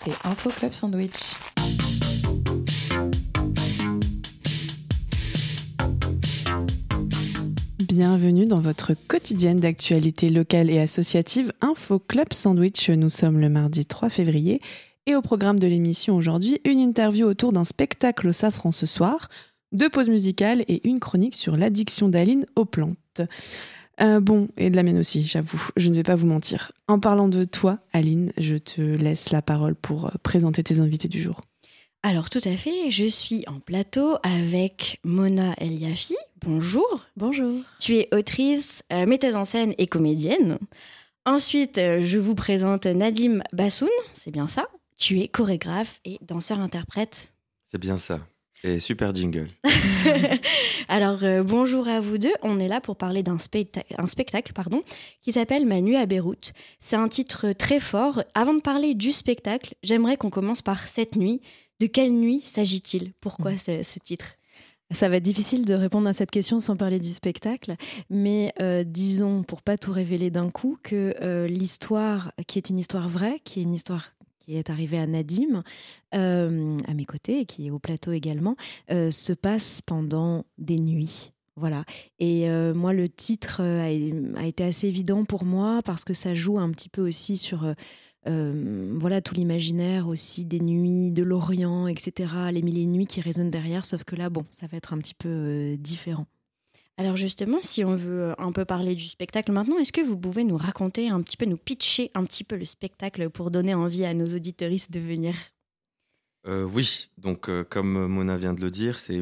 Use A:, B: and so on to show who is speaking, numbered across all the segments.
A: écoutez Info Club Sandwich. Bienvenue dans votre quotidienne d'actualité locale et associative Info Club Sandwich. Nous sommes le mardi 3 février et au programme de l'émission aujourd'hui, une interview autour d'un spectacle au Safran ce soir, 2 pauses musicales et une chronique sur l'addiction d'Aline aux plantes. Et de la mienne aussi, j'avoue, je ne vais pas vous mentir. En parlant de toi, Aline, je te laisse la parole pour présenter tes invités du jour.
B: Alors tout à fait, je suis en plateau avec Mona Eliafi. Bonjour.
C: Bonjour.
B: Tu es autrice, metteuse en scène et comédienne. Ensuite, je vous présente Nadim Bassoun, c'est bien ça. Tu es chorégraphe et danseur-interprète.
D: C'est bien ça. Et super jingle.
B: Alors, bonjour à vous deux. On est là pour parler d'un spectacle qui s'appelle Ma nuit à Beyrouth. C'est un titre très fort. Avant de parler du spectacle, j'aimerais qu'on commence par cette nuit. De quelle nuit s'agit-il ? Pourquoi ce titre ?
C: Ça va être difficile de répondre à cette question sans parler du spectacle, mais disons, pour pas tout révéler d'un coup, que l'histoire, qui est une histoire vraie, qui est une histoire qui est arrivée à Nadim, à mes côtés, et qui est au plateau également, se passe pendant des nuits. Voilà. Et moi, le titre a été assez évident pour moi parce que ça joue un petit peu aussi sur tout l'imaginaire aussi des nuits de l'Orient, etc. Les mille et une nuits qui résonnent derrière, sauf que là, ça va être un petit peu différent.
B: Alors justement, si on veut un peu parler du spectacle maintenant, est-ce que vous pouvez nous raconter un petit peu, nous pitcher un petit peu le spectacle pour donner envie à nos auditeuristes de venir ?
D: Oui, donc comme Mona vient de le dire, c'est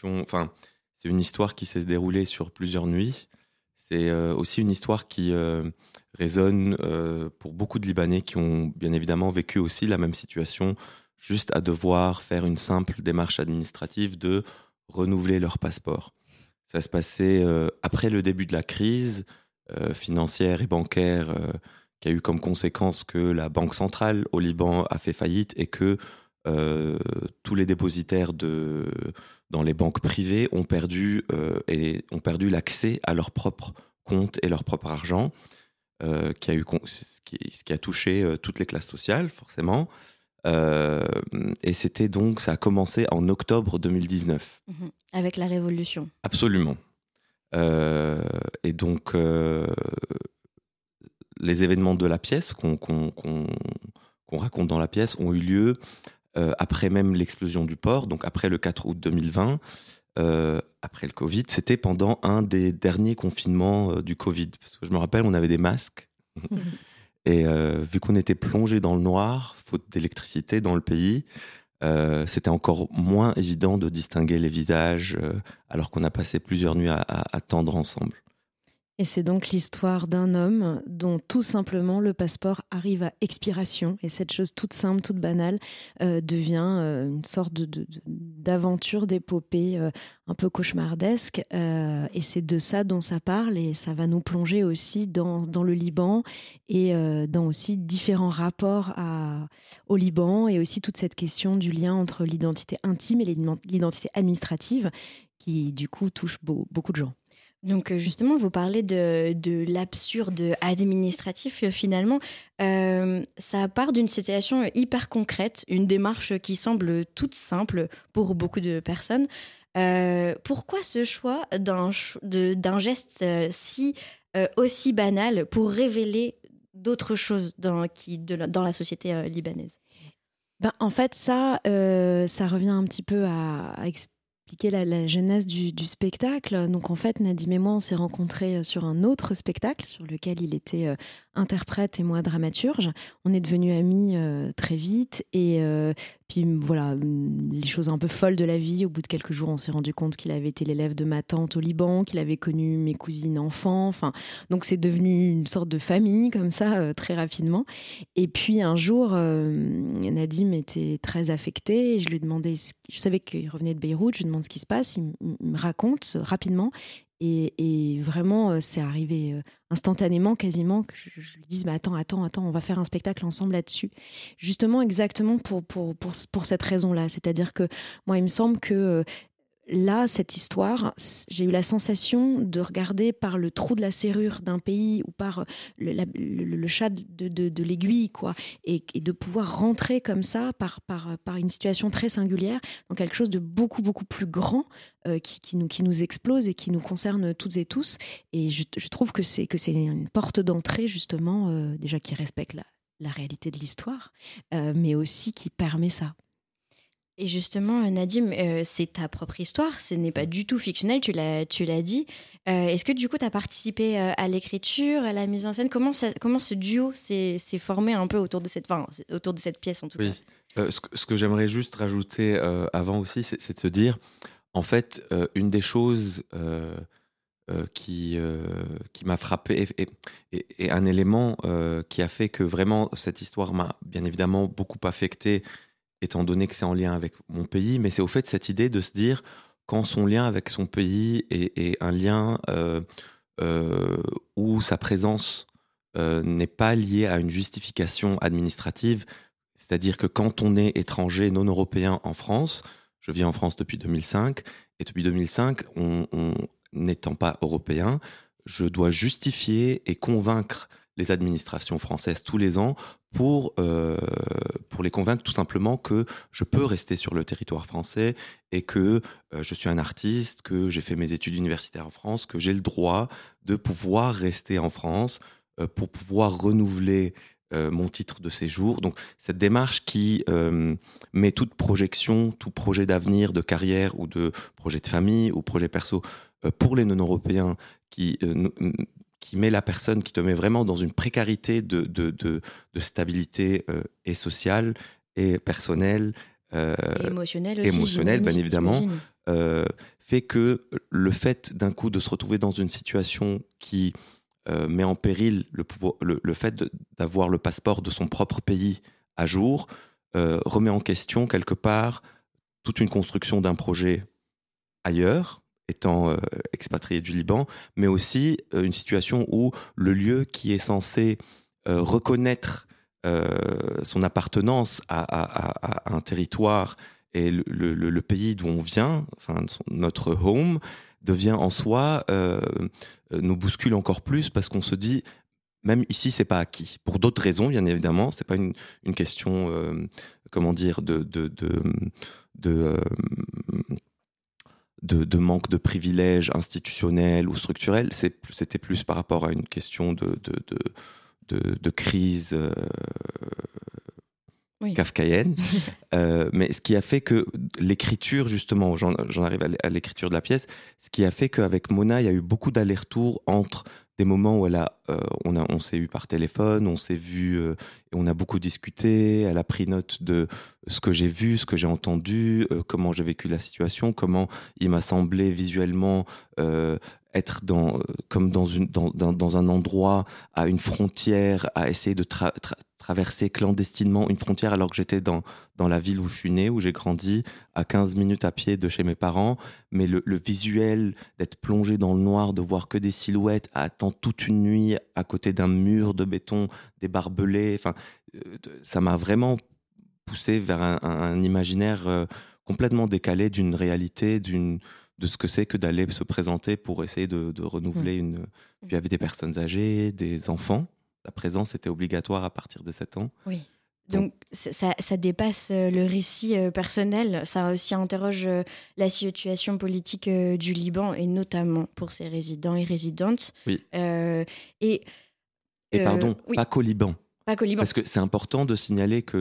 D: une histoire qui s'est déroulée sur plusieurs nuits. C'est aussi une histoire qui résonne pour beaucoup de Libanais qui ont bien évidemment vécu aussi la même situation, juste à devoir faire une simple démarche administrative de renouveler leur passeport. Ça se passait après le début de la crise financière et bancaire qui a eu comme conséquence que la Banque centrale au Liban a fait faillite et que tous les dépositaires dans les banques privées ont perdu l'accès à leur propre compte et leur propre argent, ce qui a touché toutes les classes sociales, forcément. Et ça a commencé en octobre 2019.
B: Avec la Révolution.
D: Absolument. Et donc, les événements de la pièce qu'on raconte dans la pièce ont eu lieu après même l'explosion du port, donc après le 4 août 2020, après le Covid. C'était pendant un des derniers confinements du Covid. Parce que je me rappelle, on avait des masques. Et vu qu'on était plongé dans le noir, faute d'électricité dans le pays, c'était encore moins évident de distinguer les visages alors qu'on a passé plusieurs nuits à attendre ensemble.
C: Et c'est donc l'histoire d'un homme dont tout simplement le passeport arrive à expiration. Et cette chose toute simple, toute banale, devient une sorte d'aventure, d'épopée un peu cauchemardesque. Et c'est de ça dont ça parle. Et ça va nous plonger aussi dans le Liban et dans aussi différents rapports au Liban. Et aussi toute cette question du lien entre l'identité intime et l'identité administrative qui, du coup, touche beaucoup de gens.
B: Donc justement, vous parlez de l'absurde administratif finalement. Ça part d'une situation hyper concrète, une démarche qui semble toute simple pour beaucoup de personnes. Pourquoi ce choix d'un geste aussi banal pour révéler d'autres choses dans la société libanaise ?
C: En fait, ça revient un petit peu à expliquer la genèse du spectacle. Donc en fait, Nadim et moi, on s'est rencontrés sur un autre spectacle sur lequel il était interprète et moi dramaturge. On est devenus amis très vite et puis voilà, les choses un peu folles de la vie. Au bout de quelques jours, on s'est rendu compte qu'il avait été l'élève de ma tante au Liban, qu'il avait connu mes cousines enfants. Donc c'est devenu une sorte de famille comme ça, très rapidement. Et puis un jour, Nadim était très affecté et je lui demandais, je savais qu'il revenait de Beyrouth, je lui demande ce qui se passe, il me raconte rapidement et vraiment c'est arrivé instantanément quasiment que je lui dise mais attends, on va faire un spectacle ensemble là-dessus, justement exactement pour cette raison-là, c'est-à-dire que moi il me semble que là, cette histoire, j'ai eu la sensation de regarder par le trou de la serrure d'un pays ou par le chat de l'aiguille, quoi, et de pouvoir rentrer comme ça par une situation très singulière dans quelque chose de beaucoup, beaucoup plus grand qui nous explose et qui nous concerne toutes et tous. Et je trouve que c'est une porte d'entrée, justement, déjà qui respecte la réalité de l'histoire, mais aussi qui permet ça.
B: Et justement, Nadim, c'est ta propre histoire, ce n'est pas du tout fictionnel, tu l'as dit. Est-ce que du coup, tu as participé à l'écriture, à la mise en scène ? Comment ce duo s'est formé un peu autour de cette pièce, en tout cas ?
D: Ce que j'aimerais juste rajouter avant aussi, c'est de se dire, en fait, une des choses qui m'a frappé et un élément qui a fait que vraiment cette histoire m'a bien évidemment beaucoup affecté, étant donné que c'est en lien avec mon pays, mais c'est au fait cette idée de se dire quand son lien avec son pays est un lien où sa présence n'est pas liée à une justification administrative, c'est-à-dire que quand on est étranger non européen en France, je vis en France depuis 2005, et depuis 2005, n'étant pas européen, je dois justifier et convaincre les administrations françaises tous les ans pour les convaincre tout simplement que je peux rester sur le territoire français et que je suis un artiste, que j'ai fait mes études universitaires en France, que j'ai le droit de pouvoir rester en France pour pouvoir renouveler mon titre de séjour. Donc cette démarche qui met toute projection, tout projet d'avenir, de carrière ou de projet de famille ou projet perso pour les non-européens qui met la personne, qui te met vraiment dans une précarité de stabilité et sociale et personnelle.
B: Émotionnelle aussi.
D: Émotionnelle, bien évidemment. Fait que le fait d'un coup de se retrouver dans une situation qui met en péril le fait d'avoir le passeport de son propre pays à jour, remet en question quelque part toute une construction d'un projet ailleurs, étant expatrié du Liban, mais aussi une situation où le lieu qui est censé reconnaître son appartenance à un territoire et le pays d'où on vient, enfin notre home, devient en soi, nous bouscule encore plus parce qu'on se dit, même ici, c'est pas acquis. Pour d'autres raisons, bien évidemment, c'est pas une question, comment dire, de manque de privilèges institutionnels ou structurels. C'était plus par rapport à une question de crise kafkaïenne. Mais ce qui a fait que l'écriture, justement, j'en arrive à l'écriture de la pièce, ce qui a fait qu'avec Mona, il y a eu beaucoup d'allers-retours entre des moments où on s'est eu par téléphone, on s'est vu, et on a beaucoup discuté, elle a pris note de ce que j'ai vu, ce que j'ai entendu, comment j'ai vécu la situation, comment il m'a semblé visuellement être comme dans un endroit, à une frontière, à essayer de traverser clandestinement une frontière alors que j'étais dans la ville où je suis né, où j'ai grandi, à 15 minutes à pied de chez mes parents. Mais le visuel d'être plongé dans le noir, de voir que des silhouettes, à attendre toute une nuit à côté d'un mur de béton, des barbelés, ça m'a vraiment poussé vers un imaginaire complètement décalé d'une réalité, de ce que c'est que d'aller se présenter pour essayer de renouveler une... Puis il y avait des personnes âgées, des enfants. La présence était obligatoire à partir de 7 ans.
B: Oui. Donc ça dépasse le récit personnel, ça aussi interroge la situation politique du Liban et notamment pour ses résidents et résidentes.
D: Oui.
B: Et
D: pardon,
B: oui.
D: Pas qu'au Liban.
B: Pas qu'au Liban.
D: Parce que c'est important de signaler que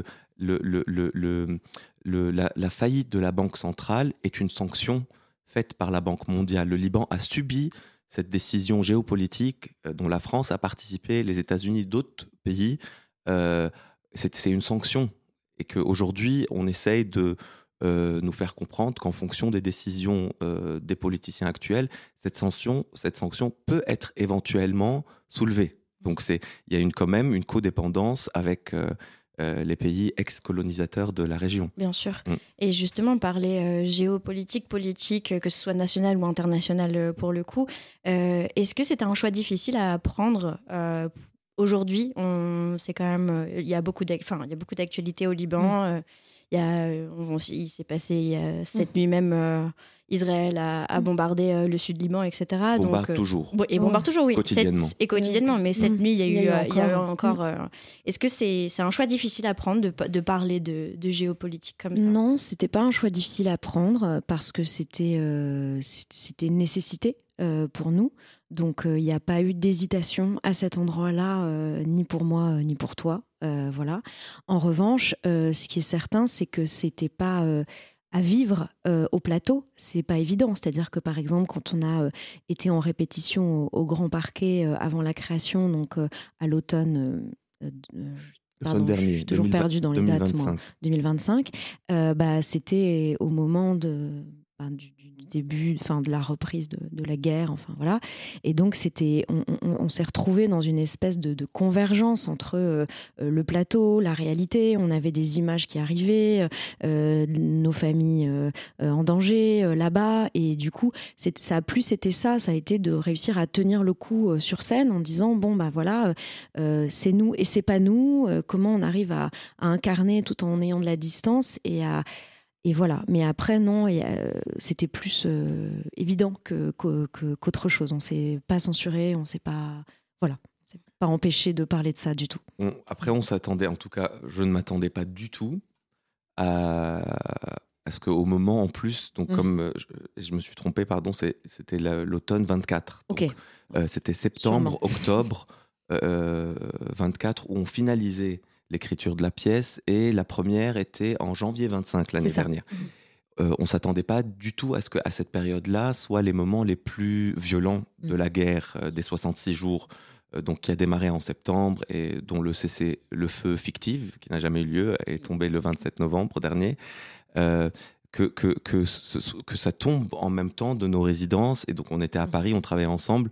D: la faillite de la Banque centrale est une sanction faite par la Banque mondiale. Le Liban a subi cette décision géopolitique dont la France a participé, les États-Unis, d'autres pays. C'est une sanction. Et qu'aujourd'hui, on essaye de nous faire comprendre qu'en fonction des décisions des politiciens actuels, cette sanction peut être éventuellement soulevée. Donc il y a quand même une codépendance avec les pays ex-colonisateurs de la région.
B: Bien sûr. Et justement, parler géopolitique, politique, que ce soit national ou international pour le coup, est-ce que c'était un choix difficile à prendre aujourd'hui? C'est quand même, il y a beaucoup d'actualités au Liban. Il s'est passé cette nuit même, Israël a bombardé le sud Liban, etc.
D: Bombarde toujours.
B: Et bombarde toujours, oui.
D: Quotidiennement.
B: Quotidiennement, mais cette nuit, il y a eu encore... Est-ce que c'est un choix difficile à prendre de parler de géopolitique comme ça ?
C: Non, c'était pas un choix difficile à prendre parce que c'était une nécessité pour nous. Donc, il n'y a pas eu d'hésitation à cet endroit-là, ni pour moi, ni pour toi. Voilà. En revanche, ce qui est certain, c'est que c'était pas à vivre au plateau. C'est pas évident. C'est-à-dire que, par exemple, quand on a été en répétition au Grand Parquet avant la création, donc à l'automne...
D: L'automne dernier,
C: je suis toujours perdue dans les
D: 2025.
C: dates, moi. 2025. C'était au moment du début, de la reprise de la guerre, voilà. Et donc on s'est retrouvés dans une espèce de convergence entre le plateau, la réalité. On avait des images qui arrivaient, nos familles en danger là-bas, et du coup ça a plus été ça a été de réussir à tenir le coup sur scène en disant c'est nous et c'est pas nous, comment on arrive à incarner tout en ayant de la distance et voilà. Mais après, non, c'était plus évident qu'autre chose. On ne s'est pas censuré, on ne s'est pas empêché de parler de ça du tout.
D: Après, on s'attendait, en tout cas, je ne m'attendais pas du tout à ce qu'au moment, en plus, donc comme je me suis trompé, pardon, c'était l'automne 24.
C: Ok.
D: Donc, c'était septembre, octobre 24, où on finalisait l'écriture de la pièce, et la première était en janvier 25 l'année dernière. On ne s'attendait pas du tout à ce qu'à cette période-là soient les moments les plus violents de la guerre des 66 jours, donc qui a démarré en septembre et dont le cessez-le-feu fictif, qui n'a jamais eu lieu, est tombé le 27 novembre dernier. Que ça tombe en même temps de nos résidences, et donc on était à Paris, on travaillait ensemble.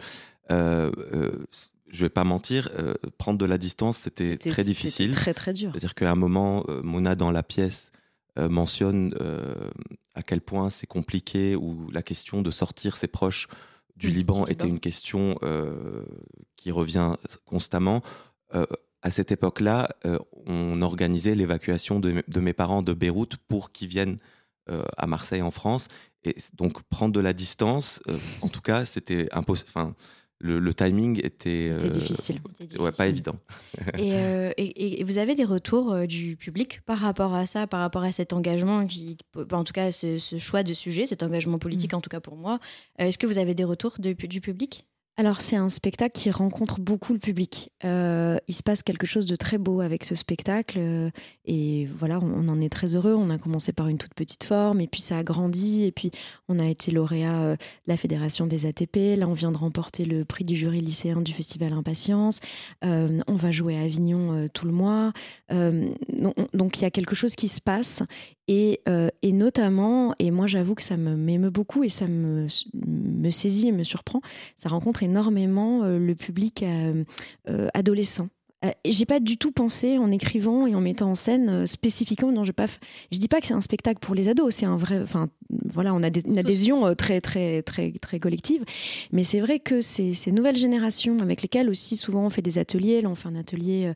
D: Je vais pas mentir, prendre de la distance, c'était très difficile.
C: C'était très, très dur.
D: C'est-à-dire qu'à un moment, Mona, dans la pièce, mentionne à quel point c'est compliqué, ou la question de sortir ses proches du Liban était une question qui revient constamment. À cette époque-là, on organisait l'évacuation de mes parents de Beyrouth pour qu'ils viennent à Marseille, en France. Et donc, prendre de la distance, en tout cas, c'était impossible. Enfin, le timing était
C: difficile.
D: Pas évident.
B: Et vous avez des retours du public par rapport à ça, par rapport à cet engagement, en tout cas ce choix de sujet, cet engagement politique, en tout cas pour moi. Est-ce que vous avez des retours du public ?
C: Alors, c'est un spectacle qui rencontre beaucoup le public. Il se passe quelque chose de très beau avec ce spectacle. Et voilà, on en est très heureux. On a commencé par une toute petite forme, et puis ça a grandi. Et puis, on a été lauréat de la Fédération des ATP. Là, on vient de remporter le prix du jury lycéen du Festival Impatience. On va jouer à Avignon tout le mois. Donc, il y a quelque chose qui se passe. Et notamment, et moi j'avoue que ça m'émeut beaucoup et ça me saisit et me surprend, ça rencontre énormément le public adolescent. J'ai pas du tout pensé en écrivant et en mettant en scène spécifiquement. Non, je dis pas que c'est un spectacle pour les ados. C'est un vrai. Enfin, voilà, on a une adhésion très très très très collective. Mais c'est vrai que ces nouvelles générations avec lesquelles aussi souvent on fait des ateliers. Là, on fait un atelier.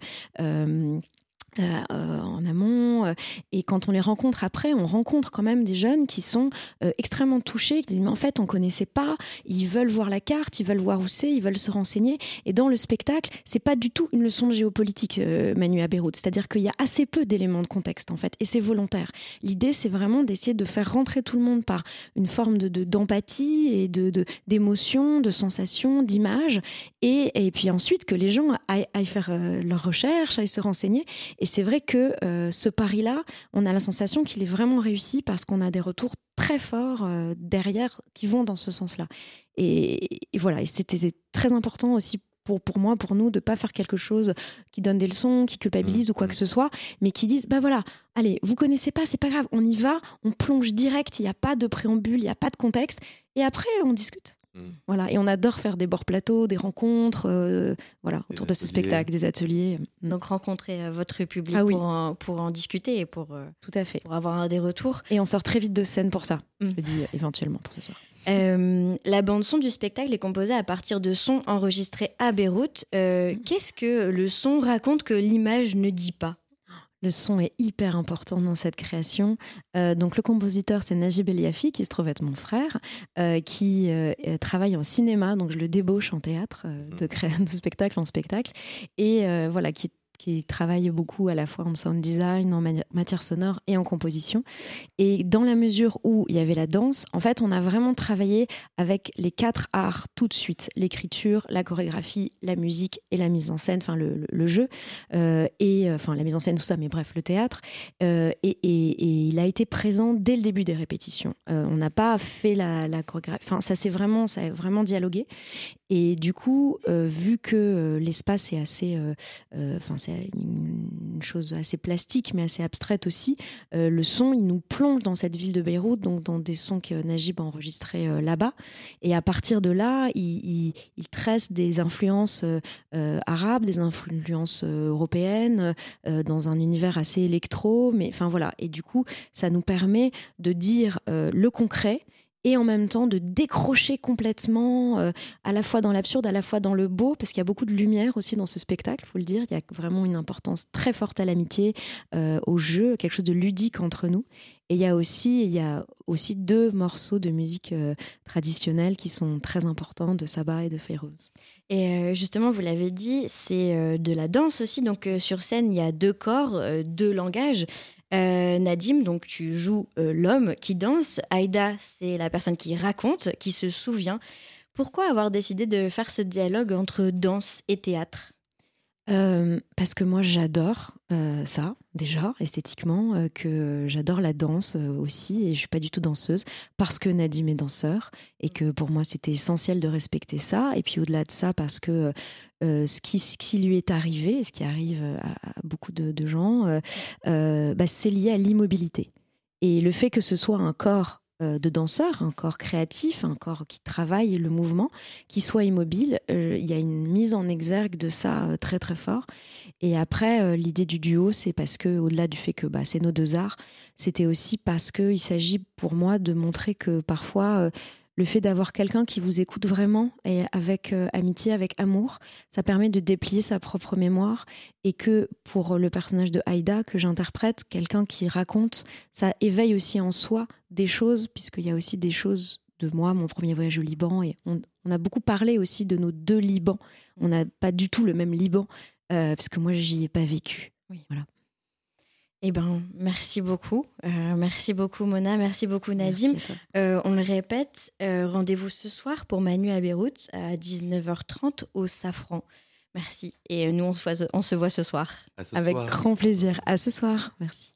C: En amont, et quand on les rencontre après, on rencontre quand même des jeunes qui sont extrêmement touchés, qui disent mais en fait on connaissait pas, ils veulent voir la carte, ils veulent voir où c'est, ils veulent se renseigner, et dans le spectacle c'est pas du tout une leçon de géopolitique, Manu à Beyrouth, c'est-à-dire qu'il y a assez peu d'éléments de contexte en fait, et c'est volontaire. L'idée c'est vraiment d'essayer de faire rentrer tout le monde par une forme d'empathie et d'émotion, de sensation, d'image, et puis ensuite que les gens aillent faire leurs recherches, aillent se renseigner. Et c'est vrai que ce pari-là, on a la sensation qu'il est vraiment réussi parce qu'on a des retours très forts derrière qui vont dans ce sens-là. Et voilà, et c'était très important aussi pour moi, pour nous, de ne pas faire quelque chose qui donne des leçons, qui culpabilise ou quoi que ce soit, mais qui disent, bah voilà, allez, vous connaissez pas, c'est pas grave, on y va, on plonge direct, il n'y a pas de préambule, il n'y a pas de contexte, et après on discute. Voilà, et on adore faire des bords plateaux, des rencontres, autour de ce spectacle, des ateliers.
B: Donc rencontrer votre public pour en discuter et pour
C: tout à fait,
B: pour avoir des retours.
C: Et on sort très vite de scène pour ça. Je dis éventuellement pour ce soir.
B: La bande son du spectacle est composée à partir de sons enregistrés à Beyrouth. Qu'est-ce que le son raconte que l'image ne dit pas ?
C: Le son est hyper important dans cette création. Donc le compositeur, c'est Najib Eliafi, qui se trouve être mon frère, qui travaille en cinéma, donc je le débauche en théâtre, de spectacle en spectacle, et voilà, qui travaille beaucoup à la fois en sound design, en matière sonore et en composition. Et dans la mesure où il y avait la danse, en fait, on a vraiment travaillé avec les 4 arts tout de suite. L'écriture, la chorégraphie, la musique et la mise en scène, enfin le jeu, enfin la mise en scène, tout ça, mais bref, le théâtre. Et il a été présent dès le début des répétitions. On n'a pas fait la chorégraphie, enfin ça a vraiment dialogué. Et du coup, vu que l'espace est assez... c'est une chose assez plastique, mais assez abstraite aussi, le son, il nous plonge dans cette ville de Beyrouth, donc dans des sons que Najib a enregistrés là-bas. Et à partir de là, il tresse des influences arabes, des influences européennes, dans un univers assez électro. Mais enfin voilà. Et du coup, ça nous permet de dire le concret, et en même temps de décrocher complètement, à la fois dans l'absurde, à la fois dans le beau, parce qu'il y a beaucoup de lumière aussi dans ce spectacle, il faut le dire. Il y a vraiment une importance très forte à l'amitié, au jeu, quelque chose de ludique entre nous. Et il y a aussi 2 morceaux de musique traditionnelle qui sont très importants, de Sabah et de Fayrouz.
B: Et justement, vous l'avez dit, c'est de la danse aussi. Donc sur scène, il y a 2 corps, 2 langages. Nadim, donc tu joues l'homme qui danse. Aïda, c'est la personne qui raconte, qui se souvient. Pourquoi avoir décidé de faire ce dialogue entre danse et théâtre ?
C: Parce que moi j'adore ça déjà esthétiquement, que j'adore la danse aussi, et je suis pas du tout danseuse, parce que Nadim est danseur et que pour moi c'était essentiel de respecter ça. Et puis au-delà de ça, parce que ce qui lui est arrivé, ce qui arrive à beaucoup de gens, c'est lié à l'immobilité. Et le fait que ce soit un corps de danseur, un corps créatif, un corps qui travaille le mouvement, qui soit immobile, il y a une mise en exergue de ça très très fort. Et après, l'idée du duo, c'est parce que, au-delà du fait que c'est nos 2 arts, c'était aussi parce qu'il s'agit pour moi de montrer que parfois le fait d'avoir quelqu'un qui vous écoute vraiment et avec amitié, avec amour, ça permet de déplier sa propre mémoire, et que pour le personnage de Aïda que j'interprète, quelqu'un qui raconte, ça éveille aussi en soi des choses, puisqu'il y a aussi des choses de moi, mon premier voyage au Liban, et on a beaucoup parlé aussi de nos 2 Libans. On n'a pas du tout le même Liban, parce que moi, j'y ai pas vécu.
B: Oui.
C: Voilà.
B: Eh ben, merci beaucoup. Merci beaucoup, Mona. Merci beaucoup, Nadim.
C: Merci à toi.
B: On le répète, rendez-vous ce soir pour Manu à Beyrouth à 19h30 au Safran. Merci. Et nous, on se voit ce soir.
C: Avec grand plaisir. À ce soir. Merci.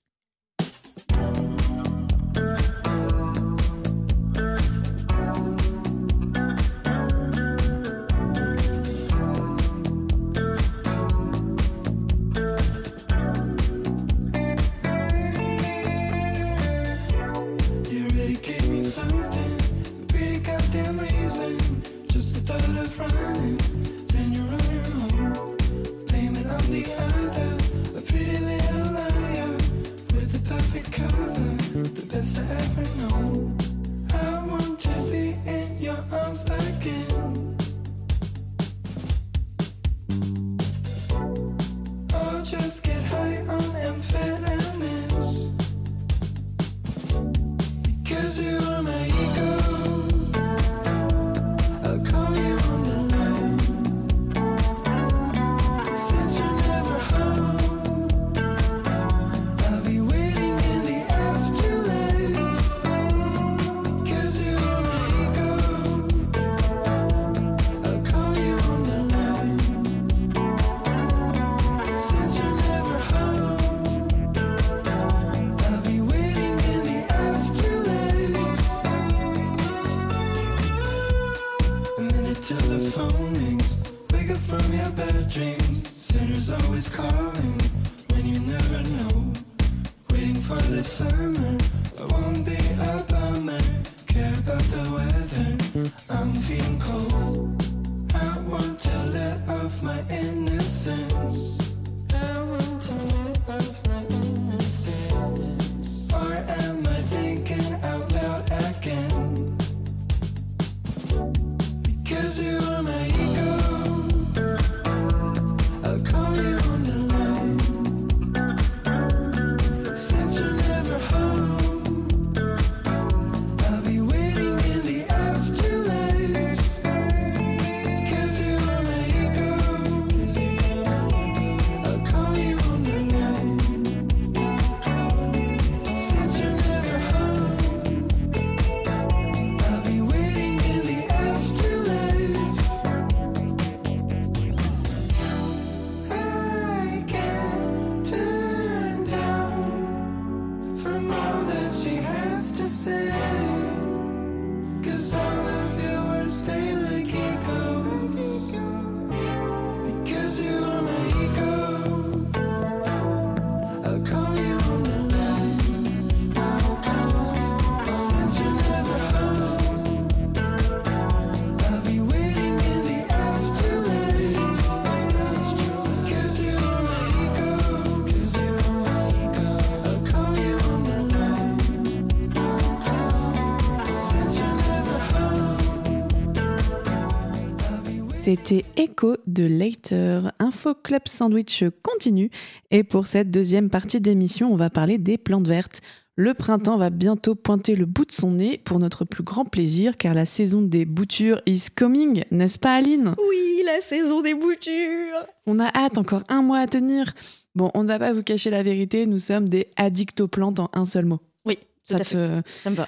A: C'était Echo de Later. Info Club Sandwich continue. Et pour cette deuxième partie d'émission, on va parler des plantes vertes. Le printemps va bientôt pointer le bout de son nez pour notre plus grand plaisir, car la saison des boutures is coming, n'est-ce pas Aline ?
B: Oui, la saison des boutures.
A: On a hâte, encore un mois à tenir. Bon, on ne va pas vous cacher la vérité, nous sommes des addicts aux plantes en un seul mot.
B: Oui, tout à fait. Ça me va.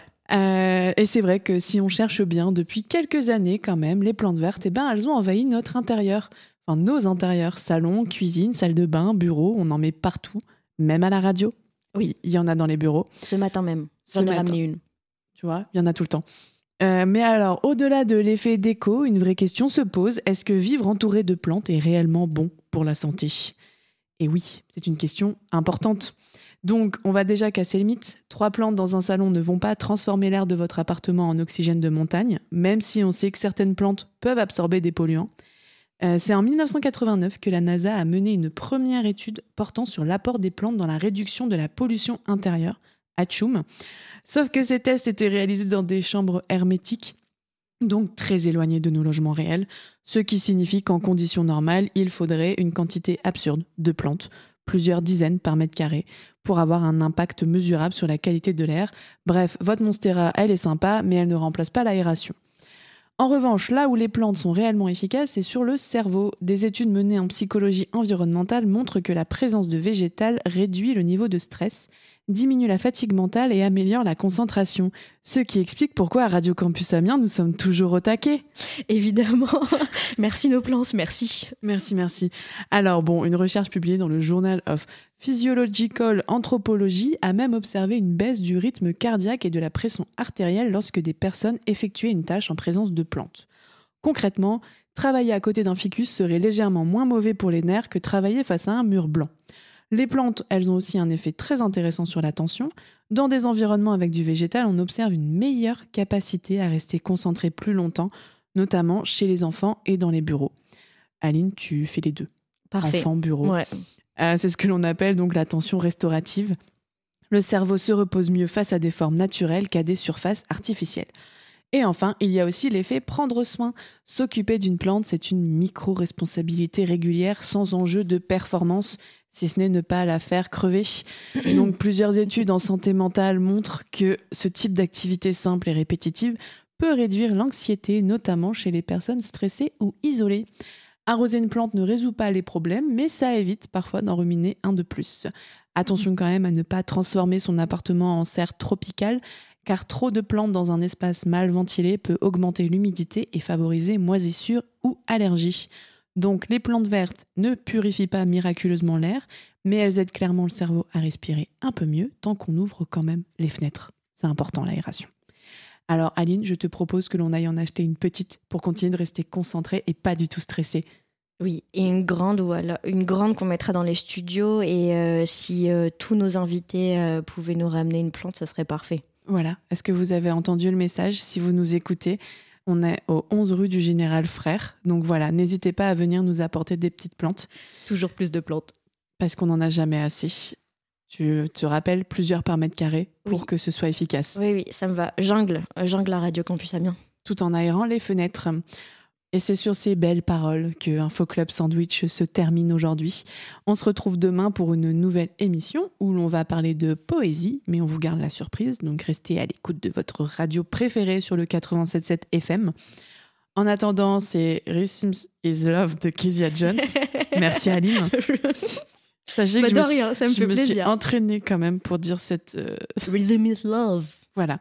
A: Et c'est vrai que si on cherche bien, depuis quelques années quand même, les plantes vertes, elles ont envahi notre intérieur. Enfin, nos intérieurs, salon, cuisine, salle de bain, bureau, on en met partout, même à la radio. Oui, il y en a dans les bureaux.
B: Ce matin même, j'en ai ramené une.
A: Tu vois, il y en a tout le temps. Mais alors, au-delà de l'effet déco, une vraie question se pose. Est-ce que vivre entouré de plantes est réellement bon pour la santé ? Et oui, c'est une question importante. Donc, on va déjà casser le mythe. 3 plantes dans un salon ne vont pas transformer l'air de votre appartement en oxygène de montagne, même si on sait que certaines plantes peuvent absorber des polluants. C'est en 1989 que la NASA a mené une première étude portant sur l'apport des plantes dans la réduction de la pollution intérieure, Atchoum. Sauf que ces tests étaient réalisés dans des chambres hermétiques, donc très éloignées de nos logements réels, ce qui signifie qu'en conditions normales, il faudrait une quantité absurde de plantes, plusieurs dizaines par mètre carré, pour avoir un impact mesurable sur la qualité de l'air. Bref, votre Monstera, elle est sympa, mais elle ne remplace pas l'aération. En revanche, là où les plantes sont réellement efficaces, c'est sur le cerveau. Des études menées en psychologie environnementale montrent que la présence de végétales réduit le niveau de stress, diminue la fatigue mentale et améliore la concentration. Ce qui explique pourquoi à Radio Campus Amiens, nous sommes toujours au taquet.
B: Évidemment. Merci nos plantes, merci.
A: Merci. Alors bon, une recherche publiée dans le Journal of Physiological Anthropology a même observé une baisse du rythme cardiaque et de la pression artérielle lorsque des personnes effectuaient une tâche en présence de plantes. Concrètement, travailler à côté d'un ficus serait légèrement moins mauvais pour les nerfs que travailler face à un mur blanc. Les plantes, elles ont aussi un effet très intéressant sur l'attention. Dans des environnements avec du végétal, on observe une meilleure capacité à rester concentré plus longtemps, notamment chez les enfants et dans les bureaux. Aline, tu fais les deux.
B: Parfait.
A: Enfants, bureau.
B: Ouais.
A: C'est ce que l'on appelle donc l'attention restaurative. Le cerveau se repose mieux face à des formes naturelles qu'à des surfaces artificielles. Et enfin, il y a aussi l'effet prendre soin. S'occuper d'une plante, c'est une micro-responsabilité régulière sans enjeu de performance, si ce n'est ne pas la faire crever. Donc plusieurs études en santé mentale montrent que ce type d'activité simple et répétitive peut réduire l'anxiété, notamment chez les personnes stressées ou isolées. Arroser une plante ne résout pas les problèmes, mais ça évite parfois d'en ruminer un de plus. Attention quand même à ne pas transformer son appartement en serre tropicale, car trop de plantes dans un espace mal ventilé peut augmenter l'humidité et favoriser moisissure ou allergie. Donc les plantes vertes ne purifient pas miraculeusement l'air, mais elles aident clairement le cerveau à respirer un peu mieux tant qu'on ouvre quand même les fenêtres. C'est important l'aération. Alors Aline, je te propose que l'on aille en acheter une petite pour continuer de rester concentré et pas du tout stressé.
B: Oui, et une grande qu'on mettra dans les studios, et si tous nos invités pouvaient nous ramener une plante, ce serait parfait.
A: Voilà, est-ce que vous avez entendu le message ? Si vous nous écoutez, on est au 11 rue du Général Frère. Donc voilà, n'hésitez pas à venir nous apporter des petites plantes.
B: Toujours plus de plantes.
A: Parce qu'on n'en a jamais assez. Tu te rappelles, plusieurs par mètre carré pour que ce soit efficace.
B: Oui, ça me va. Jungle à Radio Campus Amiens.
A: Tout en aérant les fenêtres. Et c'est sur ces belles paroles que Info Club Sandwich se termine aujourd'hui. On se retrouve demain pour une nouvelle émission où l'on va parler de poésie, mais on vous garde la surprise, donc restez à l'écoute de votre radio préférée sur le 87.7 FM. En attendant, c'est Rhythms is Love de Kezia Jones. Merci Aline. Sachez que je me suis entraînée quand même pour dire cette...
B: Rhythm is Love.
A: Voilà.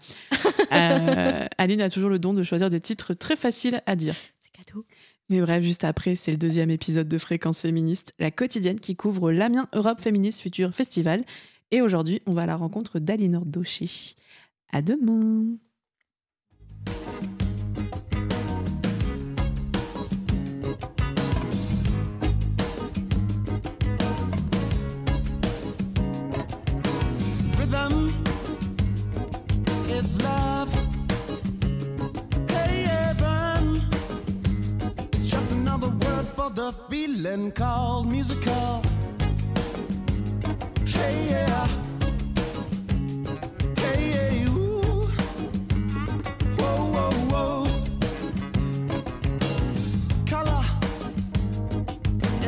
A: Aline a toujours le don de choisir des titres très faciles à dire. Mais bref, juste après, c'est le 2e épisode de Fréquence Féministe, la quotidienne qui couvre l'Amiens Europe Féministe Future Festival. Et aujourd'hui, on va à la rencontre d'Alinor Daucher. À demain.
E: Rhythm is love. For the feeling called musical. Hey yeah, hey yeah, ooh. Whoa whoa whoa. Color.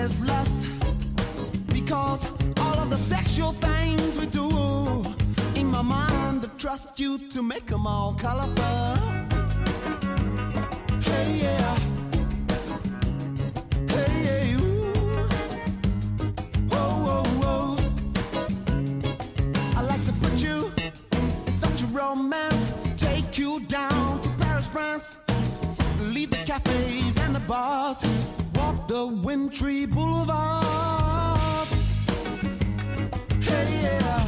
E: there's lust, because all of the sexual things we do, in my mind I trust you to make them all colorful. Hey yeah, hey yeah, ooh. Whoa, whoa, whoa. I like to put you in such a romance, take you down to Paris, France, leave the cafes and the bars, walk the wintry boulevards. Hey yeah,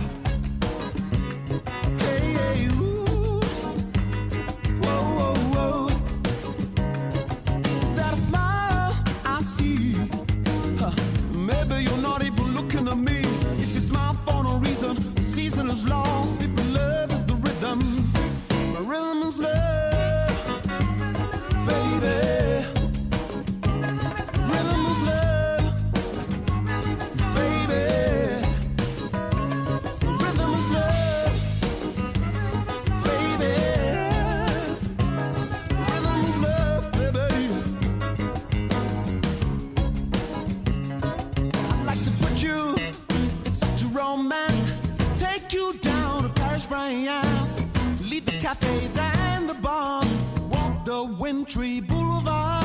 E: hey yeah, ooh. Whoa, whoa, whoa. Is that a smile I see? Huh. Maybe you're not even looking at me. If you smile for no reason, the season is lost. People love is the rhythm. My rhythm is love, baby. Rhythm is love, baby. Rhythm is love, baby. Rhythm is love, baby. I'd like to put you in such a romance, take you down to Paris, France, leave the cafes and the bars, walk the wintry boulevard.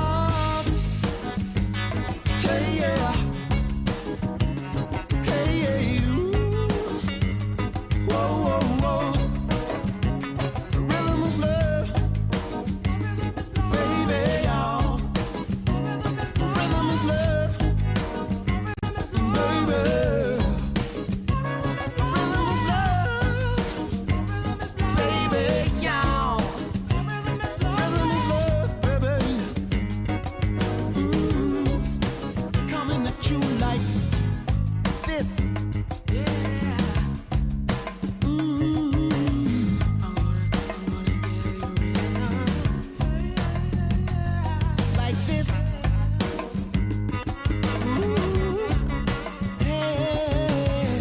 E: Hey yeah, hey yeah, ooh. Whoa, whoa, whoa. Rhythm is love, baby, y'all. Rhythm is love, baby. Rhythm is love, baby, y'all. Rhythm is love, baby. Ooh. Coming at you like this. Yeah. Like this. Ooh. Yeah.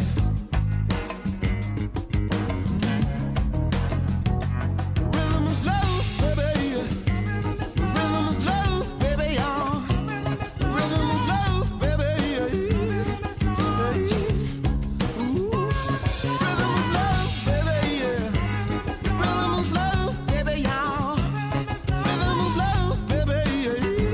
E: Rhythm is love, baby. Rhythm is love, baby, y'all. Rhythm is love, baby. Ooh. Rhythm is love, baby. Rhythm is love, baby, y'all. Rhythm is love, baby.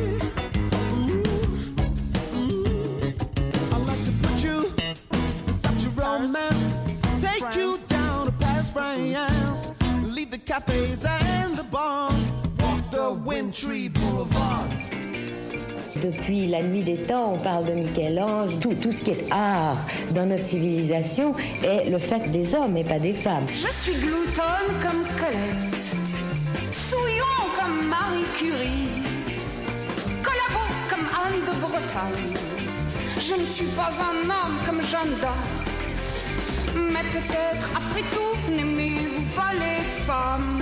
E: I like to put you in such a romance, take you down to Paris, France, leave the cafes and the bars, walk the wintry boulevard.
F: Depuis la nuit des temps, on parle de Michel-Ange. Tout ce qui est art dans notre civilisation est le fait des hommes et pas des femmes.
G: Je suis gloutonne comme Colette, souillon comme Marie Curie, collabo comme Anne de Bretagne. Je ne suis pas un homme comme Jeanne d'Arc, mais peut-être après tout n'aimez-vous pas les femmes.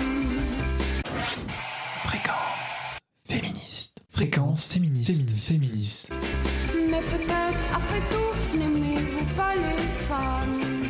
H: Fréquence féministe. Fréquence féministe.
G: Mais peut-être après tout n'aimez-vous pas les femmes.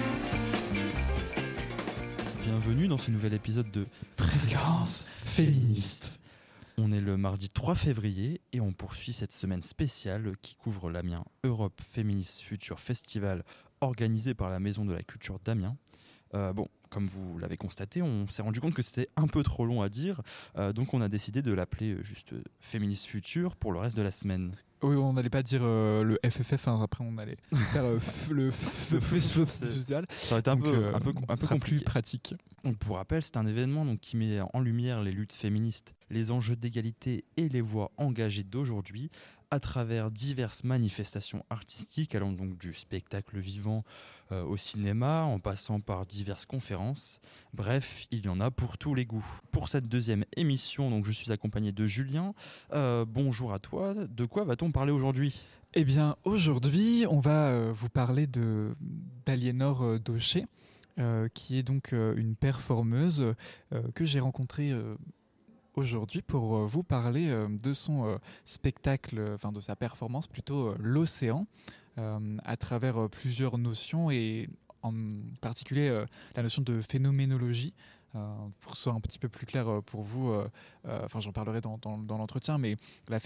I: Bienvenue dans ce nouvel épisode de
H: Fréquence féministe.
I: On est le mardi 3 février et on poursuit cette semaine spéciale qui couvre l'Amiens Europe Féministe Future Festival organisé par la Maison de la Culture d'Amiens. Comme vous l'avez constaté, on s'est rendu compte que c'était un peu trop long à dire, donc on a décidé de l'appeler juste Féministe Future pour le reste de la semaine.
H: Oui, on n'allait pas dire le FFF, hein, après on allait faire le festival.
I: Ça aurait été un peu compliqué.
H: Plus pratique.
I: Donc, pour rappel, c'est un événement donc, qui met en lumière les luttes féministes, les enjeux d'égalité et les voix engagées d'aujourd'hui à travers diverses manifestations artistiques, allant donc du spectacle vivant au cinéma, en passant par diverses conférences. Bref, il y en a pour tous les goûts. Pour cette deuxième émission, donc, je suis accompagné de Julien. Bonjour à toi. De quoi va-t-on parler aujourd'hui ?
H: Eh bien, aujourd'hui, on va vous parler d'Aliénor Daucher, qui est donc une performeuse que j'ai rencontrée aujourd'hui pour vous parler de son spectacle, enfin de sa performance plutôt, L'Océan, à travers plusieurs notions et en particulier la notion de phénoménologie Pour que ce soit un petit peu plus clair pour vous, j'en parlerai dans l'entretien, mais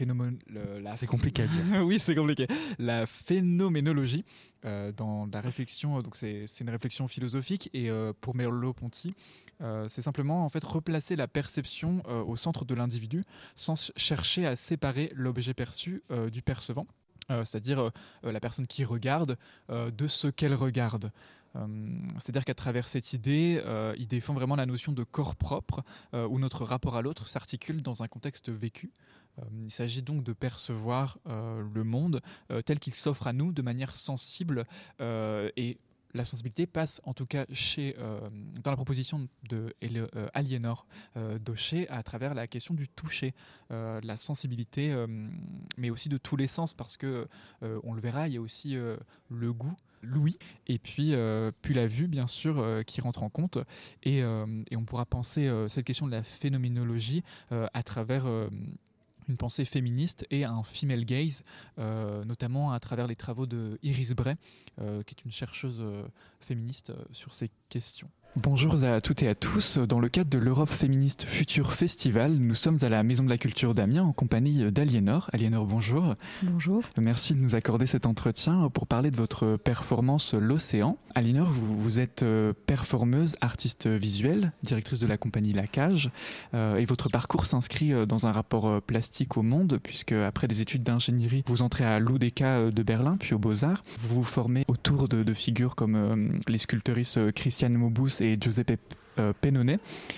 I: c'est compliqué à dire.
H: Oui, c'est compliqué. La phénoménologie dans la réflexion, donc c'est une réflexion philosophique, et pour Merleau-Ponty, c'est simplement en fait replacer la perception au centre de l'individu sans chercher à séparer l'objet perçu du percevant, c'est-à-dire la personne qui regarde de ce qu'elle regarde. C'est-à-dire qu'à travers cette idée, il défend vraiment la notion de corps propre, où notre rapport à l'autre s'articule dans un contexte vécu. Il s'agit donc de percevoir le monde tel qu'il s'offre à nous de manière sensible, et la sensibilité passe en tout cas dans la proposition de Aliénor Daucher à travers la question du toucher, la sensibilité, mais aussi de tous les sens, parce que on le verra, il y a aussi le goût, l'ouïe, et puis la vue bien sûr qui rentre en compte, et on pourra penser cette question de la phénoménologie à travers une pensée féministe et un female gaze, notamment à travers les travaux de Iris Bray, qui est une chercheuse féministe sur ces questions. Bonjour à toutes et à tous. Dans le cadre de l'Europe Féministe Futur Festival, nous sommes à la Maison de la Culture d'Amiens en compagnie d'Aliénor. Aliénor, bonjour.
C: Bonjour.
H: Merci de nous accorder cet entretien pour parler de votre performance L'Océan. Aliénor, vous êtes performeuse, artiste visuelle, directrice de la compagnie La Cage, et votre parcours s'inscrit dans un rapport plastique au monde, puisque après des études d'ingénierie, vous entrez à l'UDK de Berlin, puis aux Beaux-Arts. Vous vous formez autour de figures comme les sculptrices Christiane Mauboussi et Giuseppe Pennone,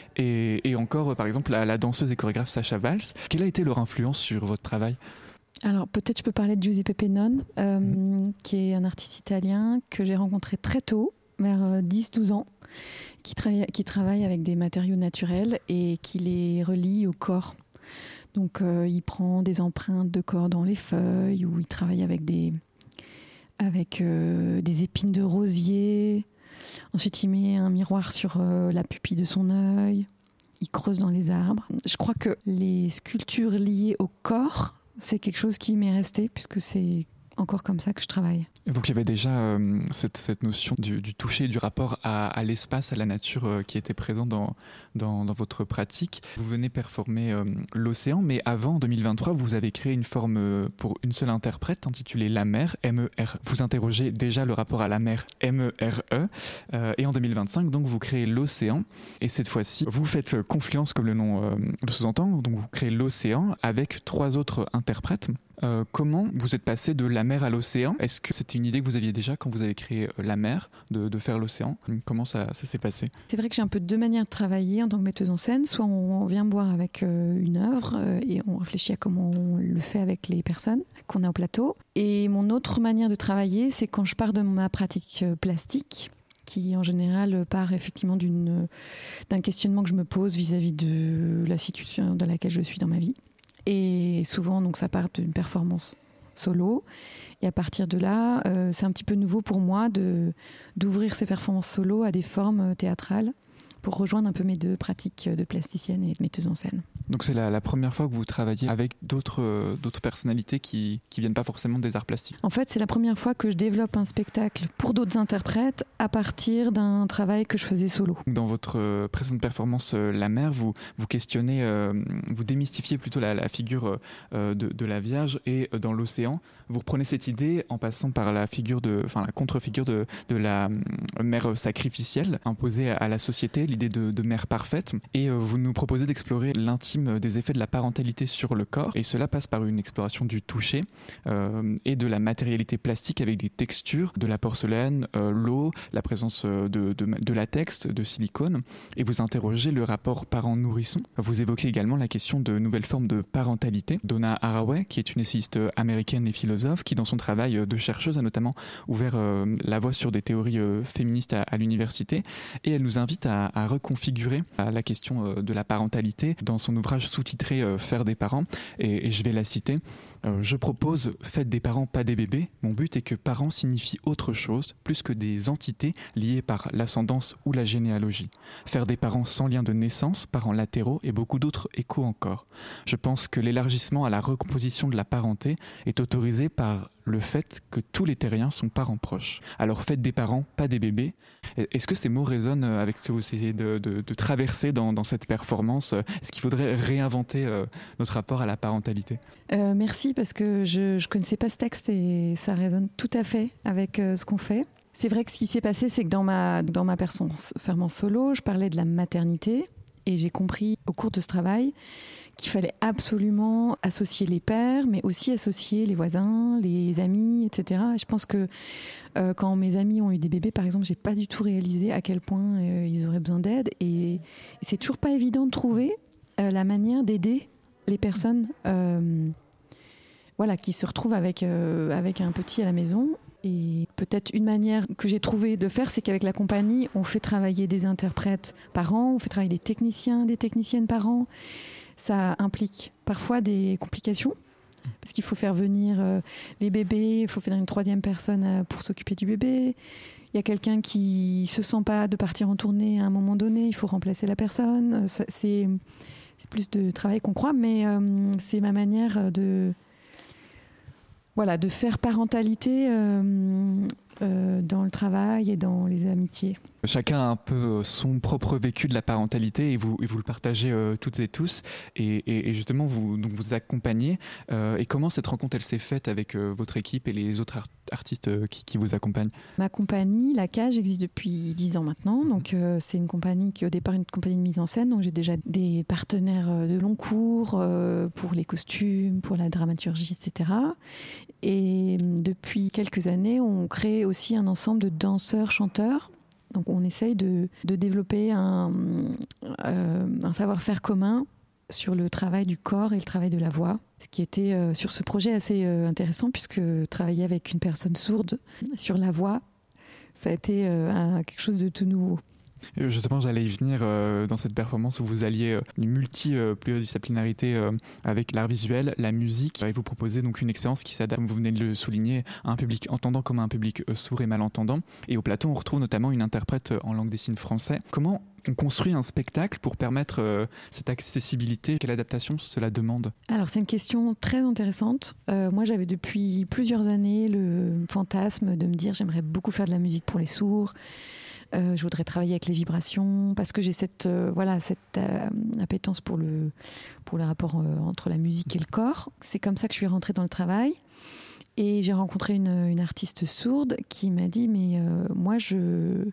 H: et encore par exemple la danseuse et chorégraphe Sacha Valls. Quelle a été leur influence sur votre travail ?
J: Alors peut-être je peux parler de Giuseppe Pennone, qui est un artiste italien que j'ai rencontré très tôt, vers 10-12 ans, qui travaille avec des matériaux naturels et qui les relie au corps. Donc il prend des empreintes de corps dans les feuilles, ou il travaille avec des épines de rosier. Ensuite, il met un miroir sur la pupille de son œil. Il creuse dans les arbres. Je crois que les sculptures liées au corps, c'est quelque chose qui m'est resté, puisque c'est encore comme ça que je travaille.
H: Donc il y avait déjà cette notion du toucher, du rapport à l'espace, à la nature qui était présent dans votre pratique. Vous venez performer L'Océan, mais avant, en 2023, vous avez créé une forme pour une seule interprète intitulée La Mer, M-E-R. Vous interrogez déjà le rapport à la mer, M-E-R-E, et en 2025, donc, vous créez L'Océan, et cette fois-ci, vous faites confluence, comme le nom le sous-entend, donc vous créez L'Océan avec 3 autres interprètes. Comment vous êtes passé de la mer à l'océan ? Est-ce que c'était une idée que vous aviez déjà quand vous avez créé la mer, de faire l'océan ? Comment ça s'est passé ?
J: C'est vrai que j'ai un peu 2 manières de travailler en tant que metteuse en scène. Soit on vient me voir avec une œuvre et on réfléchit à comment on le fait avec les personnes qu'on a au plateau. Et mon autre manière de travailler, c'est quand je pars de ma pratique plastique, qui en général part effectivement d'un questionnement que je me pose vis-à-vis de la situation dans laquelle je suis dans ma vie. Et souvent, donc, ça part d'une performance solo. Et à partir de là, c'est un petit peu nouveau pour moi d'ouvrir ces performances solo à des formes théâtrales pour rejoindre un peu mes 2 pratiques de plasticienne et de metteuse en scène.
H: Donc c'est la première fois que vous travaillez avec d'autres personnalités qui viennent pas forcément des arts plastiques.
J: En fait, c'est la première fois que je développe un spectacle pour d'autres interprètes à partir d'un travail que je faisais solo.
H: Dans votre précédente performance La Mer, vous questionnez, vous démystifiez plutôt la figure de la Vierge, et dans L'Océan, vous reprenez cette idée en passant par la contre-figure de la mère sacrificielle imposée à la société, l'idée de mère parfaite, et vous nous proposez d'explorer l'intime des effets de la parentalité sur le corps, et cela passe par une exploration du toucher et de la matérialité plastique avec des textures, de la porcelaine, l'eau, la présence de latex, de silicone, et vous interrogez le rapport parent-nourrisson. Vous évoquez également la question de nouvelles formes de parentalité. Donna Haraway, qui est une essayiste américaine et philosophe, qui dans son travail de chercheuse a notamment ouvert la voie sur des théories féministes à l'université, et elle nous invite à reconfigurer la question de la parentalité dans son ouvrage sous-titré Faire des parents, et je vais la citer. Je propose faites des parents, pas des bébés. Mon but est que parents signifie autre chose, plus que des entités liées par l'ascendance ou la généalogie. Faire des parents sans lien de naissance, parents latéraux et beaucoup d'autres échos encore. Je pense que l'élargissement à la recomposition de la parenté est autorisé par le fait que tous les terriens sont parents proches. Alors faites des parents, pas des bébés. Est-ce que ces mots résonnent avec ce que vous essayez de traverser dans cette performance ? Est-ce qu'il faudrait réinventer notre rapport à la parentalité ?
J: Merci, parce que je ne connaissais pas ce texte et ça résonne tout à fait avec ce qu'on fait. C'est vrai que ce qui s'est passé, c'est que dans ma performance solo, je parlais de la maternité et j'ai compris au cours de ce travail qu'il fallait absolument associer les pères, mais aussi associer les voisins, les amis, etc. Et je pense que quand mes amis ont eu des bébés, par exemple, j'ai pas du tout réalisé à quel point ils auraient besoin d'aide. Et c'est toujours pas évident de trouver la manière d'aider les personnes qui se retrouvent avec un petit à la maison. Et peut-être une manière que j'ai trouvé de faire, c'est qu'avec la compagnie, on fait travailler des interprètes par an, on fait travailler des techniciens, des techniciennes par an. Ça implique parfois des complications, parce qu'il faut faire venir les bébés, il faut faire une troisième personne pour s'occuper du bébé. Il y a quelqu'un qui se sent pas de partir en tournée à un moment donné, il faut remplacer la personne. C'est plus de travail qu'on croit, mais c'est ma manière de faire parentalité dans le travail et dans les amitiés.
H: Chacun a un peu son propre vécu de la parentalité et vous le partagez toutes et tous. Et justement, vous accompagnez. Et comment cette rencontre, elle s'est faite avec votre équipe et les autres artistes qui vous accompagnent ? Ma
J: compagnie, La Cage, existe depuis 10 ans maintenant. Donc, c'est une compagnie qui, au départ, une compagnie de mise en scène. Donc, j'ai déjà des partenaires de long cours pour les costumes, pour la dramaturgie, etc. Et depuis quelques années, on crée aussi un ensemble de danseurs-chanteurs. Donc on essaye de développer un savoir-faire commun sur le travail du corps et le travail de la voix. Ce qui était sur ce projet assez intéressant, puisque travailler avec une personne sourde sur la voix, ça a été quelque chose de tout nouveau.
H: Justement, j'allais y venir dans cette performance où vous alliez une multi-pluridisciplinarité avec l'art visuel, la musique, et vous proposez donc une expérience qui s'adapte, comme vous venez de le souligner, à un public entendant comme à un public sourd et malentendant. Et au plateau, on retrouve notamment une interprète en langue des signes français. Comment on construit un spectacle pour permettre cette accessibilité ? Quelle adaptation cela demande ?
J: Alors, c'est une question très intéressante. Moi, j'avais depuis plusieurs années le fantasme de me dire j'aimerais beaucoup faire de la musique pour les sourds. Je voudrais travailler avec les vibrations parce que j'ai cette appétence pour le rapport entre la musique et le corps. C'est comme ça que je suis rentrée dans le travail et j'ai rencontré une artiste sourde qui m'a dit mais moi je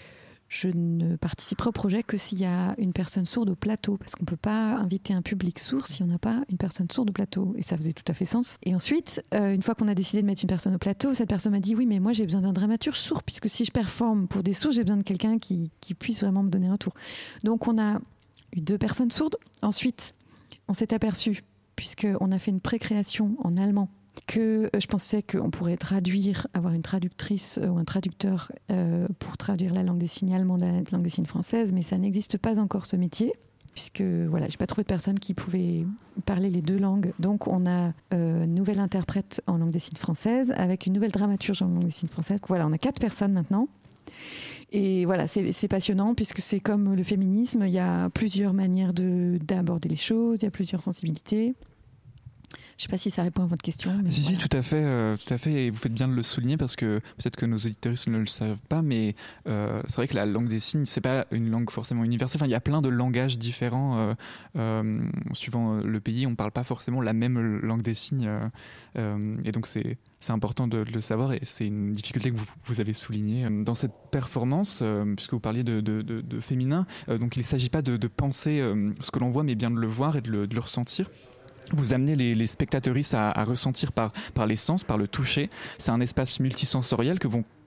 J: ne participerai au projet que s'il y a une personne sourde au plateau, parce qu'on ne peut pas inviter un public sourd si on n'a pas une personne sourde au plateau. Et ça faisait tout à fait sens. Et ensuite, une fois qu'on a décidé de mettre une personne au plateau, cette personne m'a dit oui, mais moi j'ai besoin d'un dramaturge sourd, puisque si je performe pour des sourds, j'ai besoin de quelqu'un qui puisse vraiment me donner un tour. Donc on a eu 2 personnes sourdes. Ensuite, on s'est aperçu, puisqu'on a fait une pré-création en allemand, que je pensais qu'on pourrait avoir une traductrice ou un traducteur pour traduire la langue des signes allemande à la langue des signes française, mais ça n'existe pas encore, ce métier, puisque j'ai pas trouvé de personne qui pouvait parler les 2 langues. Donc on a une nouvelle interprète en langue des signes française avec une nouvelle dramaturge en langue des signes française. Voilà, on a 4 personnes maintenant. Et voilà, c'est passionnant puisque c'est comme le féminisme, il y a plusieurs manières d'aborder les choses, il y a plusieurs sensibilités. Je ne sais pas si ça répond à votre question. Mais
H: si, tout à fait, et vous faites bien de le souligner parce que peut-être que nos auditeurs ne le savent pas, mais c'est vrai que la langue des signes, c'est pas une langue forcément universelle. Enfin, il y a plein de langages différents suivant le pays. On ne parle pas forcément la même langue des signes, et donc c'est important de le savoir, et c'est une difficulté que vous avez soulignée dans cette performance, puisque vous parliez de féminin. Donc il ne s'agit pas de penser ce que l'on voit, mais bien de le voir et de le ressentir. Vous amenez les spectateuristes à ressentir par les sens, par le toucher. C'est un espace multisensoriel que vont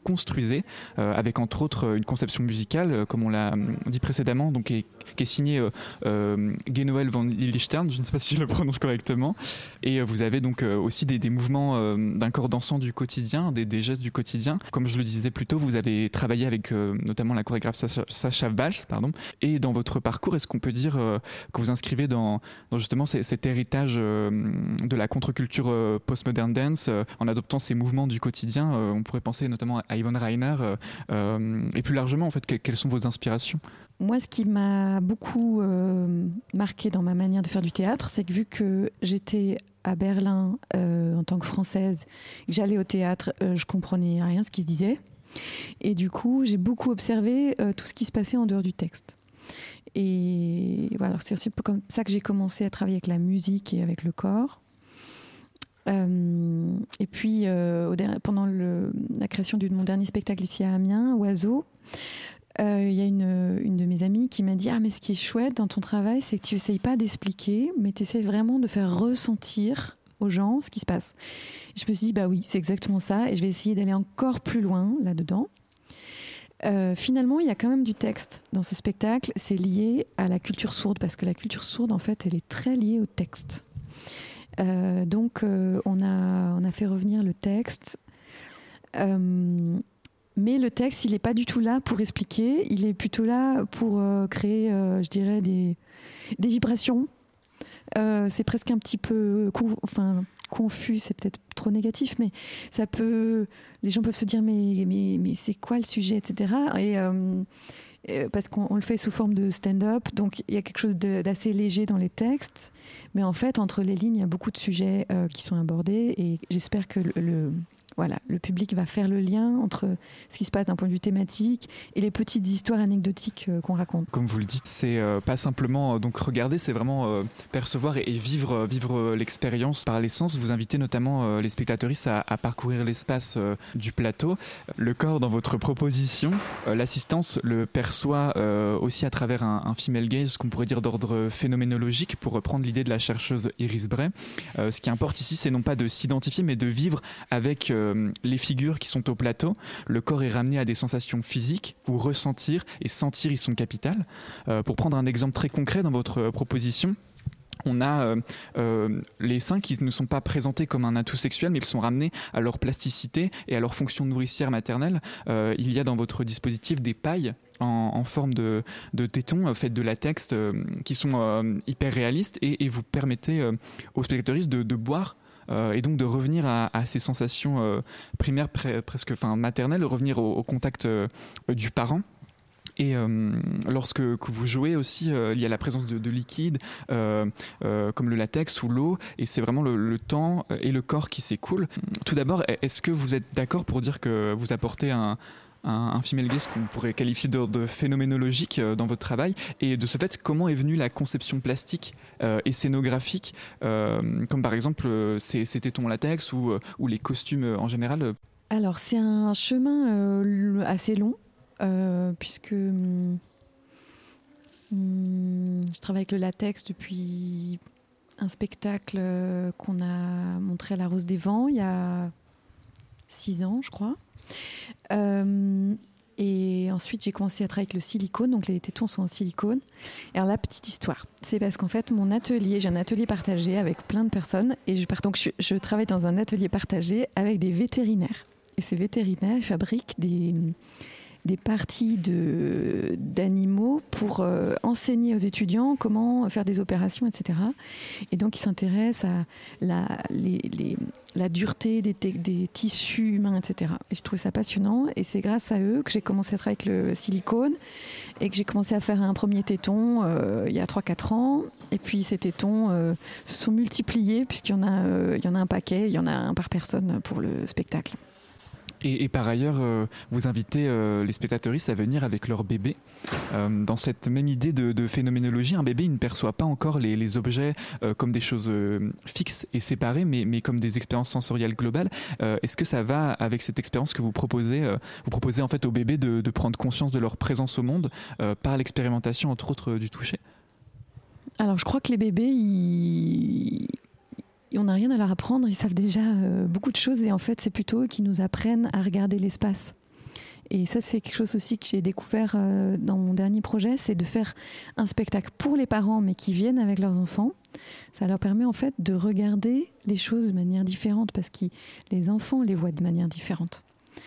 H: construisez, avec entre autres une conception musicale, comme on l'a dit précédemment, donc qui est signée Guy-Noël van Lillichstern, je ne sais pas si je le prononce correctement, et vous avez donc aussi des mouvements d'un corps dansant du quotidien, des gestes du quotidien. Comme je le disais plus tôt, vous avez travaillé avec notamment la chorégraphe Sacha Valls, et dans votre parcours, est-ce qu'on peut dire que vous inscrivez dans justement cet héritage de la contre-culture post-modern dance, en adoptant ces mouvements du quotidien? On pourrait penser notamment à Yvonne Rainer, et plus largement, en fait, quelles sont vos inspirations?
J: Moi, ce qui m'a beaucoup marqué dans ma manière de faire du théâtre, c'est que vu que j'étais à Berlin en tant que Française, que j'allais au théâtre, je comprenais rien ce qui se disait. Et du coup, j'ai beaucoup observé tout ce qui se passait en dehors du texte. Et voilà, c'est aussi comme ça que j'ai commencé à travailler avec la musique et avec le corps. Et puis, pendant la création de mon dernier spectacle ici à Amiens, Oiseau, il y a une de mes amies qui m'a dit « Ah, mais ce qui est chouette dans ton travail, c'est que tu n'essayes pas d'expliquer, mais tu essaies vraiment de faire ressentir aux gens ce qui se passe. » Je me suis dit « Bah oui, c'est exactement ça, et je vais essayer d'aller encore plus loin là-dedans. » Finalement, il y a quand même du texte dans ce spectacle. C'est lié à la culture sourde, parce que la culture sourde, en fait, elle est très liée au texte. Donc, on a fait revenir le texte. Mais le texte, il n'est pas du tout là pour expliquer. Il est plutôt là pour créer, je dirais, des vibrations. C'est presque un petit peu confus, c'est peut-être trop négatif, mais les gens peuvent se dire mais c'est quoi le sujet, etc. Et parce qu'on le fait sous forme de stand-up, donc il y a quelque chose d'assez léger dans les textes, mais en fait entre les lignes il y a beaucoup de sujets qui sont abordés, et j'espère que le public va faire le lien entre ce qui se passe d'un point de vue thématique et les petites histoires anecdotiques qu'on raconte.
H: Comme vous le dites, c'est pas simplement donc regarder, c'est vraiment percevoir et vivre l'expérience par l'essence. Vous invitez notamment les spectatrices à parcourir l'espace du plateau. Le corps, dans votre proposition, l'assistance le perçoit aussi à travers un female gaze, qu'on pourrait dire d'ordre phénoménologique, pour reprendre l'idée de la chercheuse Iris Bray. Ce qui importe ici, c'est non pas de s'identifier, mais de vivre avec les figures qui sont au plateau. Le corps est ramené à des sensations physiques où ressentir et sentir y sont capitales. Pour prendre un exemple très concret dans votre proposition, on a les seins qui ne sont pas présentés comme un atout sexuel, mais qui sont ramenés à leur plasticité et à leur fonction nourricière maternelle. Il y a dans votre dispositif des pailles en forme de tétons faites de latex qui sont hyper réalistes, et vous permettez aux spectatrices de boire et donc de revenir à ces sensations primaires, presque maternelles, revenir au contact du parent. Et lorsque vous jouez aussi, il y a la présence de liquides comme le latex ou l'eau, et c'est vraiment le temps et le corps qui s'écoulent. Tout d'abord, est-ce que vous êtes d'accord pour dire que vous apportez un female gaze qu'on pourrait qualifier de phénoménologique dans votre travail, et de ce fait, comment est venue la conception plastique et scénographique, comme par exemple ces tétons latex ou les costumes en général?
J: Alors, c'est un chemin assez long, puisque je travaille avec le latex depuis un spectacle qu'on a montré à la Rose des Vents il y a 6 ans, je crois. Et ensuite j'ai commencé à travailler avec le silicone, donc les tétons sont en silicone. Et alors la petite histoire, c'est parce qu'en fait j'ai un atelier partagé avec plein de personnes, et je travaille dans un atelier partagé avec des vétérinaires, et ces vétérinaires fabriquent des parties d'animaux pour enseigner aux étudiants comment faire des opérations, etc. Et donc, ils s'intéressent à la dureté des tissus humains, etc. Et je trouvais ça passionnant. Et c'est grâce à eux que j'ai commencé à travailler avec le silicone, et que j'ai commencé à faire un premier téton il y a 3-4 ans. Et puis, ces tétons se sont multipliés, puisqu'il y en a un paquet, il y en a un par personne pour le spectacle.
H: Et par ailleurs, vous invitez les spectatrices à venir avec leur bébé. Dans cette même idée de phénoménologie, un bébé, il ne perçoit pas encore les objets comme des choses fixes et séparées, mais comme des expériences sensorielles globales. Est-ce que ça va avec cette expérience que vous proposez en fait aux bébés de prendre conscience de leur présence au monde par l'expérimentation, entre autres, du toucher?
J: Alors, je crois que les bébés, on n'a rien à leur apprendre, ils savent déjà beaucoup de choses, et en fait c'est plutôt eux qui nous apprennent à regarder l'espace. Et ça, c'est quelque chose aussi que j'ai découvert dans mon dernier projet, c'est de faire un spectacle pour les parents, mais qui viennent avec leurs enfants. Ça leur permet en fait de regarder les choses de manière différente, parce que les enfants les voient de manière différente.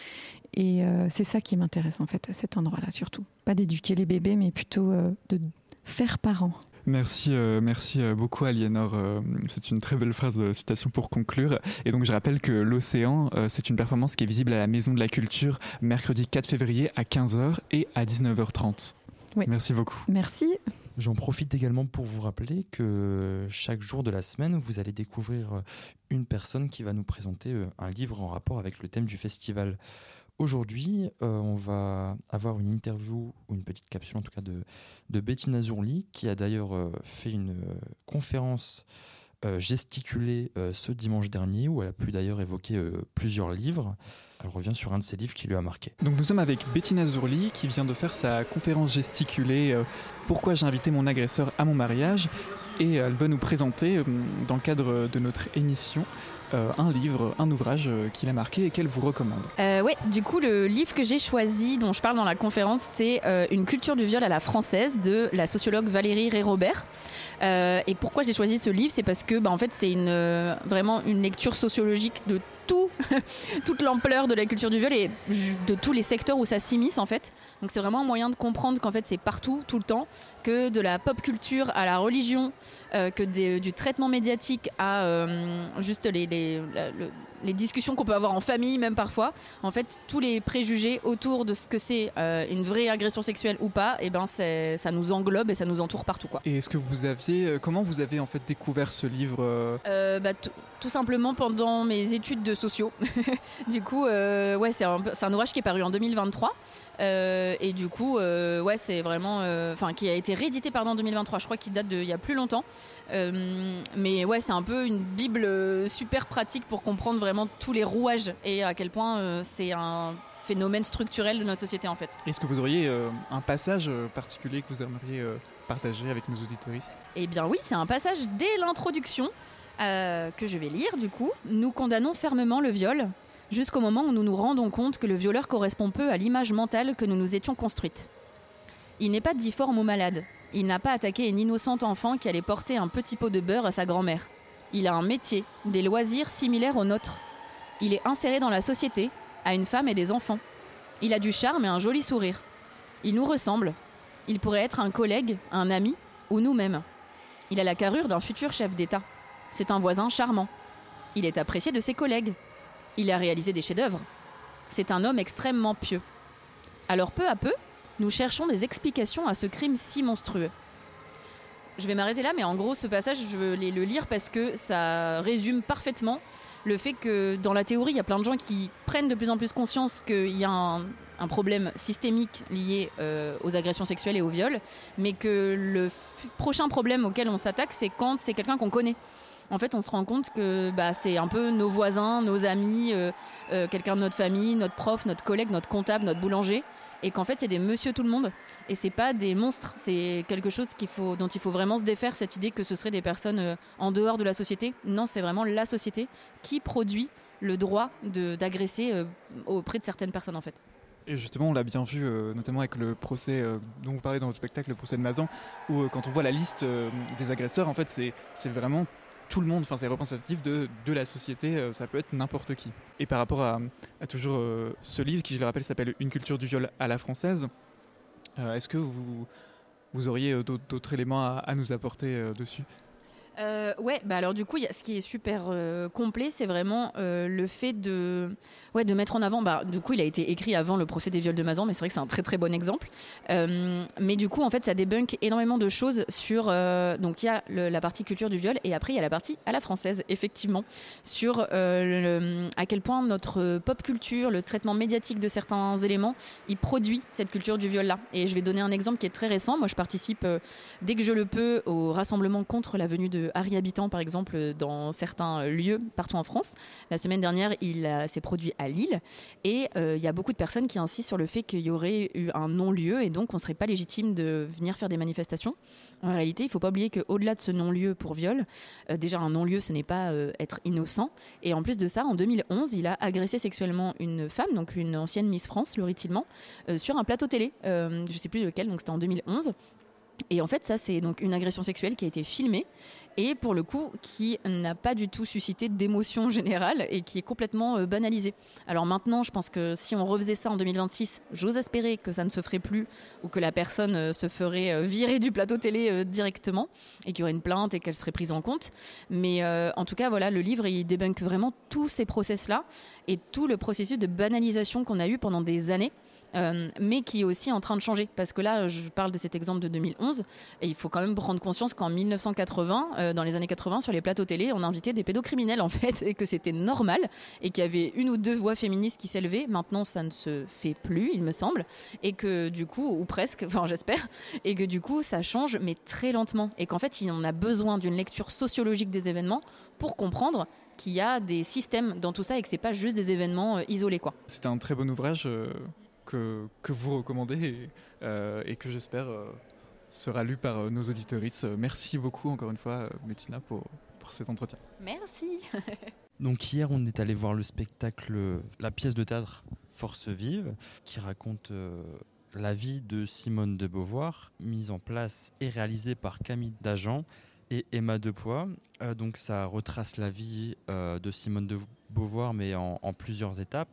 J: Et c'est ça qui m'intéresse en fait à cet endroit-là surtout. Pas d'éduquer les bébés, mais plutôt de faire parents.
H: Merci beaucoup Aliénor. C'est une très belle phrase de citation pour conclure. Et donc je rappelle que l'Océan, c'est une performance qui est visible à la Maison de la Culture mercredi 4 février à 15h et à 19h30.
J: Oui.
H: Merci beaucoup.
J: Merci.
I: J'en profite également pour vous rappeler que chaque jour de la semaine, vous allez découvrir une personne qui va nous présenter un livre en rapport avec le thème du festival. Aujourd'hui, on va avoir une interview ou une petite capsule en tout cas de Bettina Zurli, qui a d'ailleurs fait une conférence gesticulée ce dimanche dernier, où elle a pu d'ailleurs évoquer plusieurs livres. Elle revient sur un de ses livres qui lui a marqué.
H: Donc nous sommes avec Bettina Zurli qui vient de faire sa conférence gesticulée Pourquoi j'ai invité mon agresseur à mon mariage, et elle va nous présenter dans le cadre de notre émission un livre, un ouvrage qui l'a marqué et qu'elle vous recommande.
K: Oui, du coup le livre que j'ai choisi, dont je parle dans la conférence, c'est Une culture du viol à la française de la sociologue Valérie Rey-Robert. Et pourquoi j'ai choisi ce livre, c'est parce que en fait c'est vraiment une lecture sociologique de toute l'ampleur de la culture du viol et de tous les secteurs où ça s'immisce en fait. Donc c'est vraiment un moyen de comprendre qu'en fait c'est partout, tout le temps, que de la pop culture à la religion, que du traitement médiatique à juste les discussions qu'on peut avoir en famille même parfois. En fait, tous les préjugés autour de ce que c'est une vraie agression sexuelle ou pas, et ça nous englobe et ça nous entoure partout, quoi. Et
H: est-ce que comment vous avez en fait découvert ce livre
K: tout simplement pendant mes études de sociaux. Du coup, c'est un ouvrage qui est paru en 2023. Et du coup, c'est vraiment, qui a été réédité en 2023. Je crois qu'il date d'il y a plus longtemps. Mais c'est un peu une bible super pratique pour comprendre vraiment tous les rouages et à quel point c'est un phénomène structurel de notre société en fait.
H: Est-ce que vous auriez un passage particulier que vous aimeriez partager avec nos auditoristes ?
K: Eh bien oui, c'est un passage dès l'introduction que je vais lire du coup. Nous condamnons fermement le viol jusqu'au moment où nous nous rendons compte que le violeur correspond peu à l'image mentale que nous nous étions construite. Il n'est pas difforme ou malade. Il n'a pas attaqué une innocente enfant qui allait porter un petit pot de beurre à sa grand-mère. Il a un métier, des loisirs similaires aux nôtres. Il est inséré dans la société, a une femme et des enfants. Il a du charme et un joli sourire. Il nous ressemble. Il pourrait être un collègue, un ami ou nous-mêmes. Il a la carrure d'un futur chef d'État. C'est un voisin charmant. Il est apprécié de ses collègues. Il a réalisé des chefs-d'œuvre. C'est un homme extrêmement pieux. Alors peu à peu, nous cherchons des explications à ce crime si monstrueux. Je vais m'arrêter là, mais en gros, ce passage, je veux le lire parce que ça résume parfaitement le fait que dans la théorie, il y a plein de gens qui prennent de plus en plus conscience qu'il y a un problème systémique lié aux agressions sexuelles et au viol, mais que le prochain problème auquel on s'attaque, c'est quand c'est quelqu'un qu'on connaît. En fait, on se rend compte que c'est un peu nos voisins, nos amis, quelqu'un de notre famille, notre prof, notre collègue, notre comptable, notre boulanger, et qu'en fait, c'est des monsieur tout le monde. Et c'est pas des monstres. C'est quelque chose dont il faut vraiment se défaire, cette idée que ce seraient des personnes en dehors de la société. Non, c'est vraiment la société qui produit le droit d'agresser auprès de certaines personnes, en fait.
H: Et justement, on l'a bien vu, notamment avec le procès dont vous parlez dans votre spectacle, le procès de Mazan, où quand on voit la liste des agresseurs, en fait, c'est vraiment tout le monde, c'est représentatif de la société, ça peut être n'importe qui. Et par rapport à toujours ce livre qui, je le rappelle, s'appelle Une culture du viol à la française, est-ce que vous auriez d'autres éléments à nous apporter dessus ?
K: Alors du coup, ce qui est super complet, c'est vraiment le fait de mettre en avant. Du coup, il a été écrit avant le procès des viols de Mazan, mais c'est vrai que c'est un très très bon exemple. Mais du coup, en fait, ça débunk énormément de choses sur. Donc, il y a la partie culture du viol, et après, il y a la partie à la française, effectivement, sur à quel point notre pop culture, le traitement médiatique de certains éléments, il produit cette culture du viol-là. Et je vais donner un exemple qui est très récent. Moi, je participe dès que je le peux au rassemblement contre la venue de de Harry Habitant, par exemple, dans certains lieux partout en France. La semaine dernière, il s'est produit à Lille. Et il y a beaucoup de personnes qui insistent sur le fait qu'il y aurait eu un non-lieu et donc on ne serait pas légitime de venir faire des manifestations. En réalité, il ne faut pas oublier qu'au-delà de ce non-lieu pour viol, déjà un non-lieu, ce n'est pas être innocent. Et en plus de ça, en 2011, il a agressé sexuellement une femme, donc une ancienne Miss France, Laurie Tillman, sur un plateau télé. Je ne sais plus lequel, donc c'était en 2011. Et en fait, ça, c'est donc une agression sexuelle qui a été filmée et pour le coup, qui n'a pas du tout suscité d'émotion générale et qui est complètement banalisée. Alors maintenant, je pense que si on refaisait ça en 2026, j'ose espérer que ça ne se ferait plus ou que la personne se ferait virer du plateau télé directement et qu'il y aurait une plainte et qu'elle serait prise en compte. Mais en tout cas, voilà, le livre, il débunk vraiment tous ces process-là et tout le processus de banalisation qu'on a eu pendant des années. Mais qui est aussi en train de changer parce que là je parle de cet exemple de 2011 et il faut quand même prendre conscience qu'en 1980 dans les années 80 sur les plateaux télé on invitait des pédocriminels en fait et que c'était normal et qu'il y avait une ou deux voix féministes qui s'élevaient. Maintenant ça ne se fait plus il me semble et que du coup ou presque enfin j'espère et que du coup ça change mais très lentement et qu'en fait on a besoin d'une lecture sociologique des événements pour comprendre qu'il y a des systèmes dans tout ça et que c'est pas juste des événements isolés quoi.
H: C'était un très bon ouvrage que vous recommandez et que j'espère sera lu par nos auditorices. Merci beaucoup encore une fois Bettina pour cet entretien.
K: Merci.
I: Donc hier on est allé voir le spectacle, la pièce de théâtre Force vive qui raconte la vie de Simone de Beauvoir, mise en place et réalisée par Camille Dagen et Emma Depoix. Donc ça retrace la vie de Simone de Beauvoir mais en plusieurs étapes.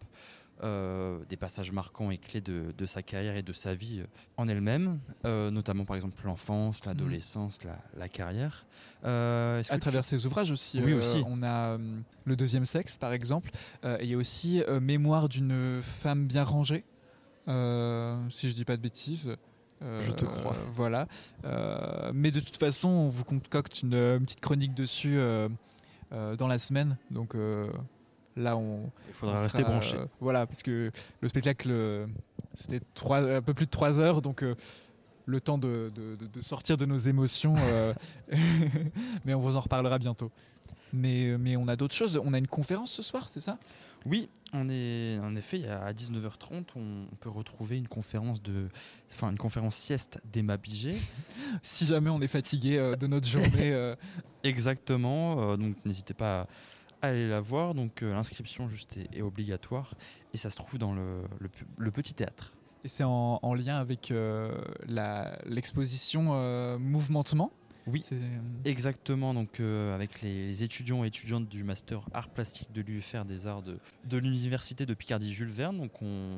I: Des passages marquants et clés de sa carrière et de sa vie en elle-même, notamment par exemple l'enfance, l'adolescence, la carrière. À
H: travers ses ouvrages aussi,
I: oui, aussi.
H: On a Le deuxième sexe par exemple, et il y a aussi Mémoire d'une femme bien rangée, si je dis pas de bêtises.
I: Je te crois.
H: Voilà. Mais de toute façon, on vous concocte une petite chronique dessus dans la semaine, donc... Là,
I: il faudra rester branché.
H: Voilà, parce que le spectacle, c'était un peu plus de 3 heures, donc le temps de sortir de nos émotions. Mais on vous en reparlera bientôt. Mais on a d'autres choses. On a une conférence ce soir, c'est ça ?
I: Oui, en effet, à 19h30, on peut retrouver une conférence sieste d'Emma Biget.
H: Si jamais on est fatigué de notre journée.
I: Exactement, donc n'hésitez pas à aller la voir, donc l'inscription juste est obligatoire et ça se trouve dans le petit théâtre.
H: Et c'est en lien avec l'exposition Mouvementement ?
I: Oui, exactement, donc avec les étudiants et étudiantes du master art plastique de l'UFR des arts de l'université de Picardie Jules Verne. Donc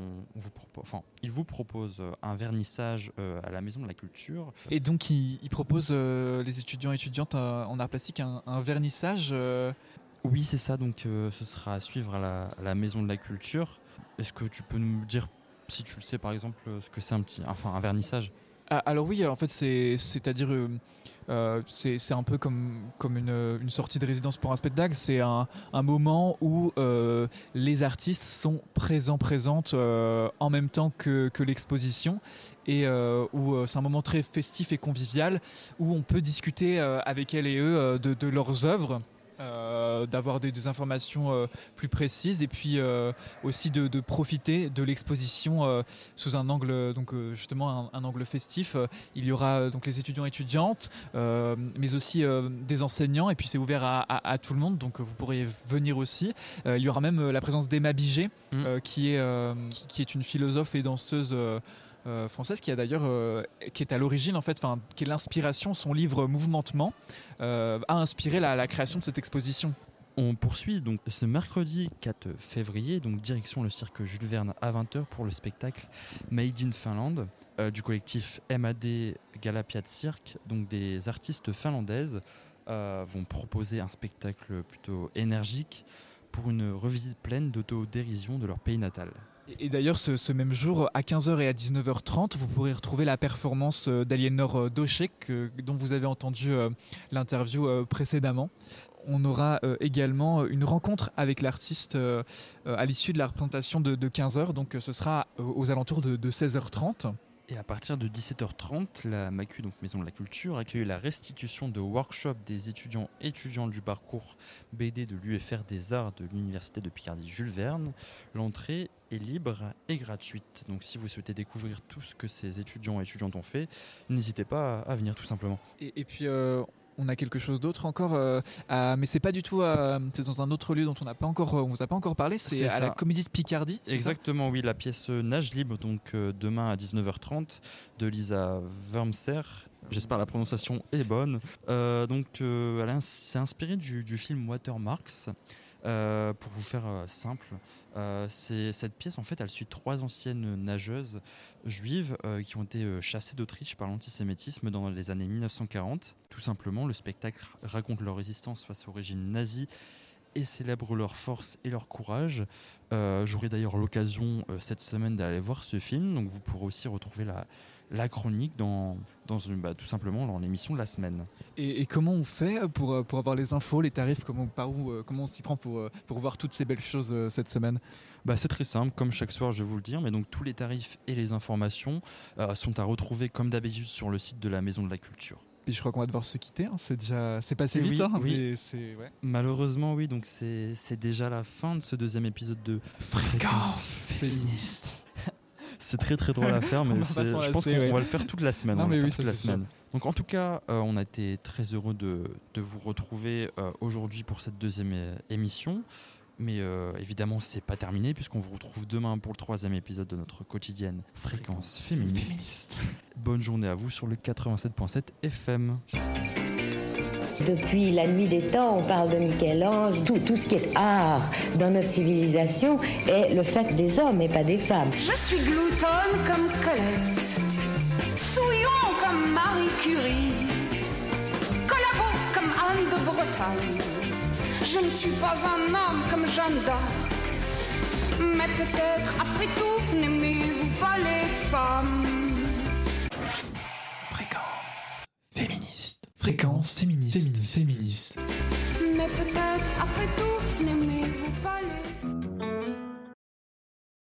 I: il vous propose un vernissage à la Maison de la Culture.
H: Et donc il propose les étudiants et étudiantes en art plastique un vernissage
I: Oui, c'est ça, donc ce sera à suivre à la Maison de la Culture. Est-ce que tu peux nous dire, si tu le sais par exemple, ce que c'est un vernissage ?
H: Alors oui, en fait, c'est-à-dire c'est un peu comme une sortie de résidence pour un spectacle. C'est un moment où les artistes sont présentes en même temps que l'exposition et où c'est un moment très festif et convivial où on peut discuter avec elles et eux de leurs œuvres. D'avoir des informations plus précises et puis aussi de profiter de l'exposition sous un angle donc justement un angle festif. Il y aura donc les étudiants et étudiantes mais aussi des enseignants et puis c'est ouvert à tout le monde donc vous pourriez venir aussi. Il y aura même la présence d'Emma Biget qui est une philosophe et danseuse française qui est à l'origine en fait, qui est l'inspiration, son livre Mouvementement a inspiré la création de cette exposition.
I: On poursuit donc ce mercredi 4 février, donc direction le cirque Jules Verne à 20h pour le spectacle Made in Finland du collectif MAD Galapiat Cirque. Donc des artistes finlandaises vont proposer un spectacle plutôt énergique pour une revisite pleine d'autodérision de leur pays natal.
H: Et d'ailleurs, ce même jour, à 15h et à 19h30, vous pourrez retrouver la performance d'Aliénor Daucher, dont vous avez entendu l'interview précédemment. On aura également une rencontre avec l'artiste à l'issue de la représentation de 15h, donc ce sera aux alentours de 16h30.
I: Et à partir de 17h30, la MACU, donc Maison de la Culture, accueille la restitution de workshops des étudiants du parcours BD de l'UFR des Arts de l'Université de Picardie Jules Verne. L'entrée est libre et gratuite. Donc si vous souhaitez découvrir tout ce que ces étudiants et étudiantes ont fait, n'hésitez pas à venir tout simplement.
H: Et puis on a quelque chose d'autre encore, mais c'est pas du tout, c'est dans un autre lieu dont on vous a pas encore parlé, c'est à la Comédie de Picardie.
I: Exactement, oui, la pièce Nage libre, donc demain à 19h30 de Lisa Wurmser. J'espère la prononciation est bonne. Elle s'est inspirée du film Watermarks. Pour vous faire simple, cette pièce, en fait, elle suit 3 anciennes nageuses juives qui ont été chassées d'Autriche par l'antisémitisme dans les années 1940. Tout simplement, le spectacle raconte leur résistance face au régime nazi et célèbre leur force et leur courage. J'aurai d'ailleurs l'occasion cette semaine d'aller voir ce film, donc vous pourrez aussi retrouver la chronique tout simplement dans l'émission de la semaine.
H: Et comment on fait pour avoir les infos, les tarifs, comment on s'y prend pour voir toutes ces belles choses cette semaine?
I: C'est très simple, comme chaque soir je vais vous le dire, mais donc tous les tarifs et les informations sont à retrouver comme d'habitude sur le site de la Maison de la Culture.
H: Puis je crois qu'on va devoir se quitter, hein. C'est passé vite.
I: Oui.
H: Mais ouais.
I: Malheureusement, oui, donc c'est déjà la fin de ce 2e épisode de
H: Fréquence féministe.
I: C'est très très drôle à faire, mais je pense qu'on va le faire toute la semaine. Donc en tout cas, on a été très heureux de vous retrouver aujourd'hui pour cette 2e émission. Mais évidemment, c'est pas terminé puisqu'on vous retrouve demain pour le 3e épisode de notre quotidienne Fréquence féministe. Bonne journée à vous sur le 87.7 FM.
F: Depuis la nuit des temps, on parle de Michel-Ange. Tout ce qui est art dans notre civilisation est le fait des hommes et pas des femmes.
G: Je suis gloutonne comme Colette, souillon comme Marie Curie, collabo comme Anne de Bretagne. Je ne suis pas un homme comme Jeanne d'Arc, mais peut-être après tout n'aimez-vous pas les femmes.
H: Fréquence féministe.
G: Mais peut-être après tout n'aimez-vous pas les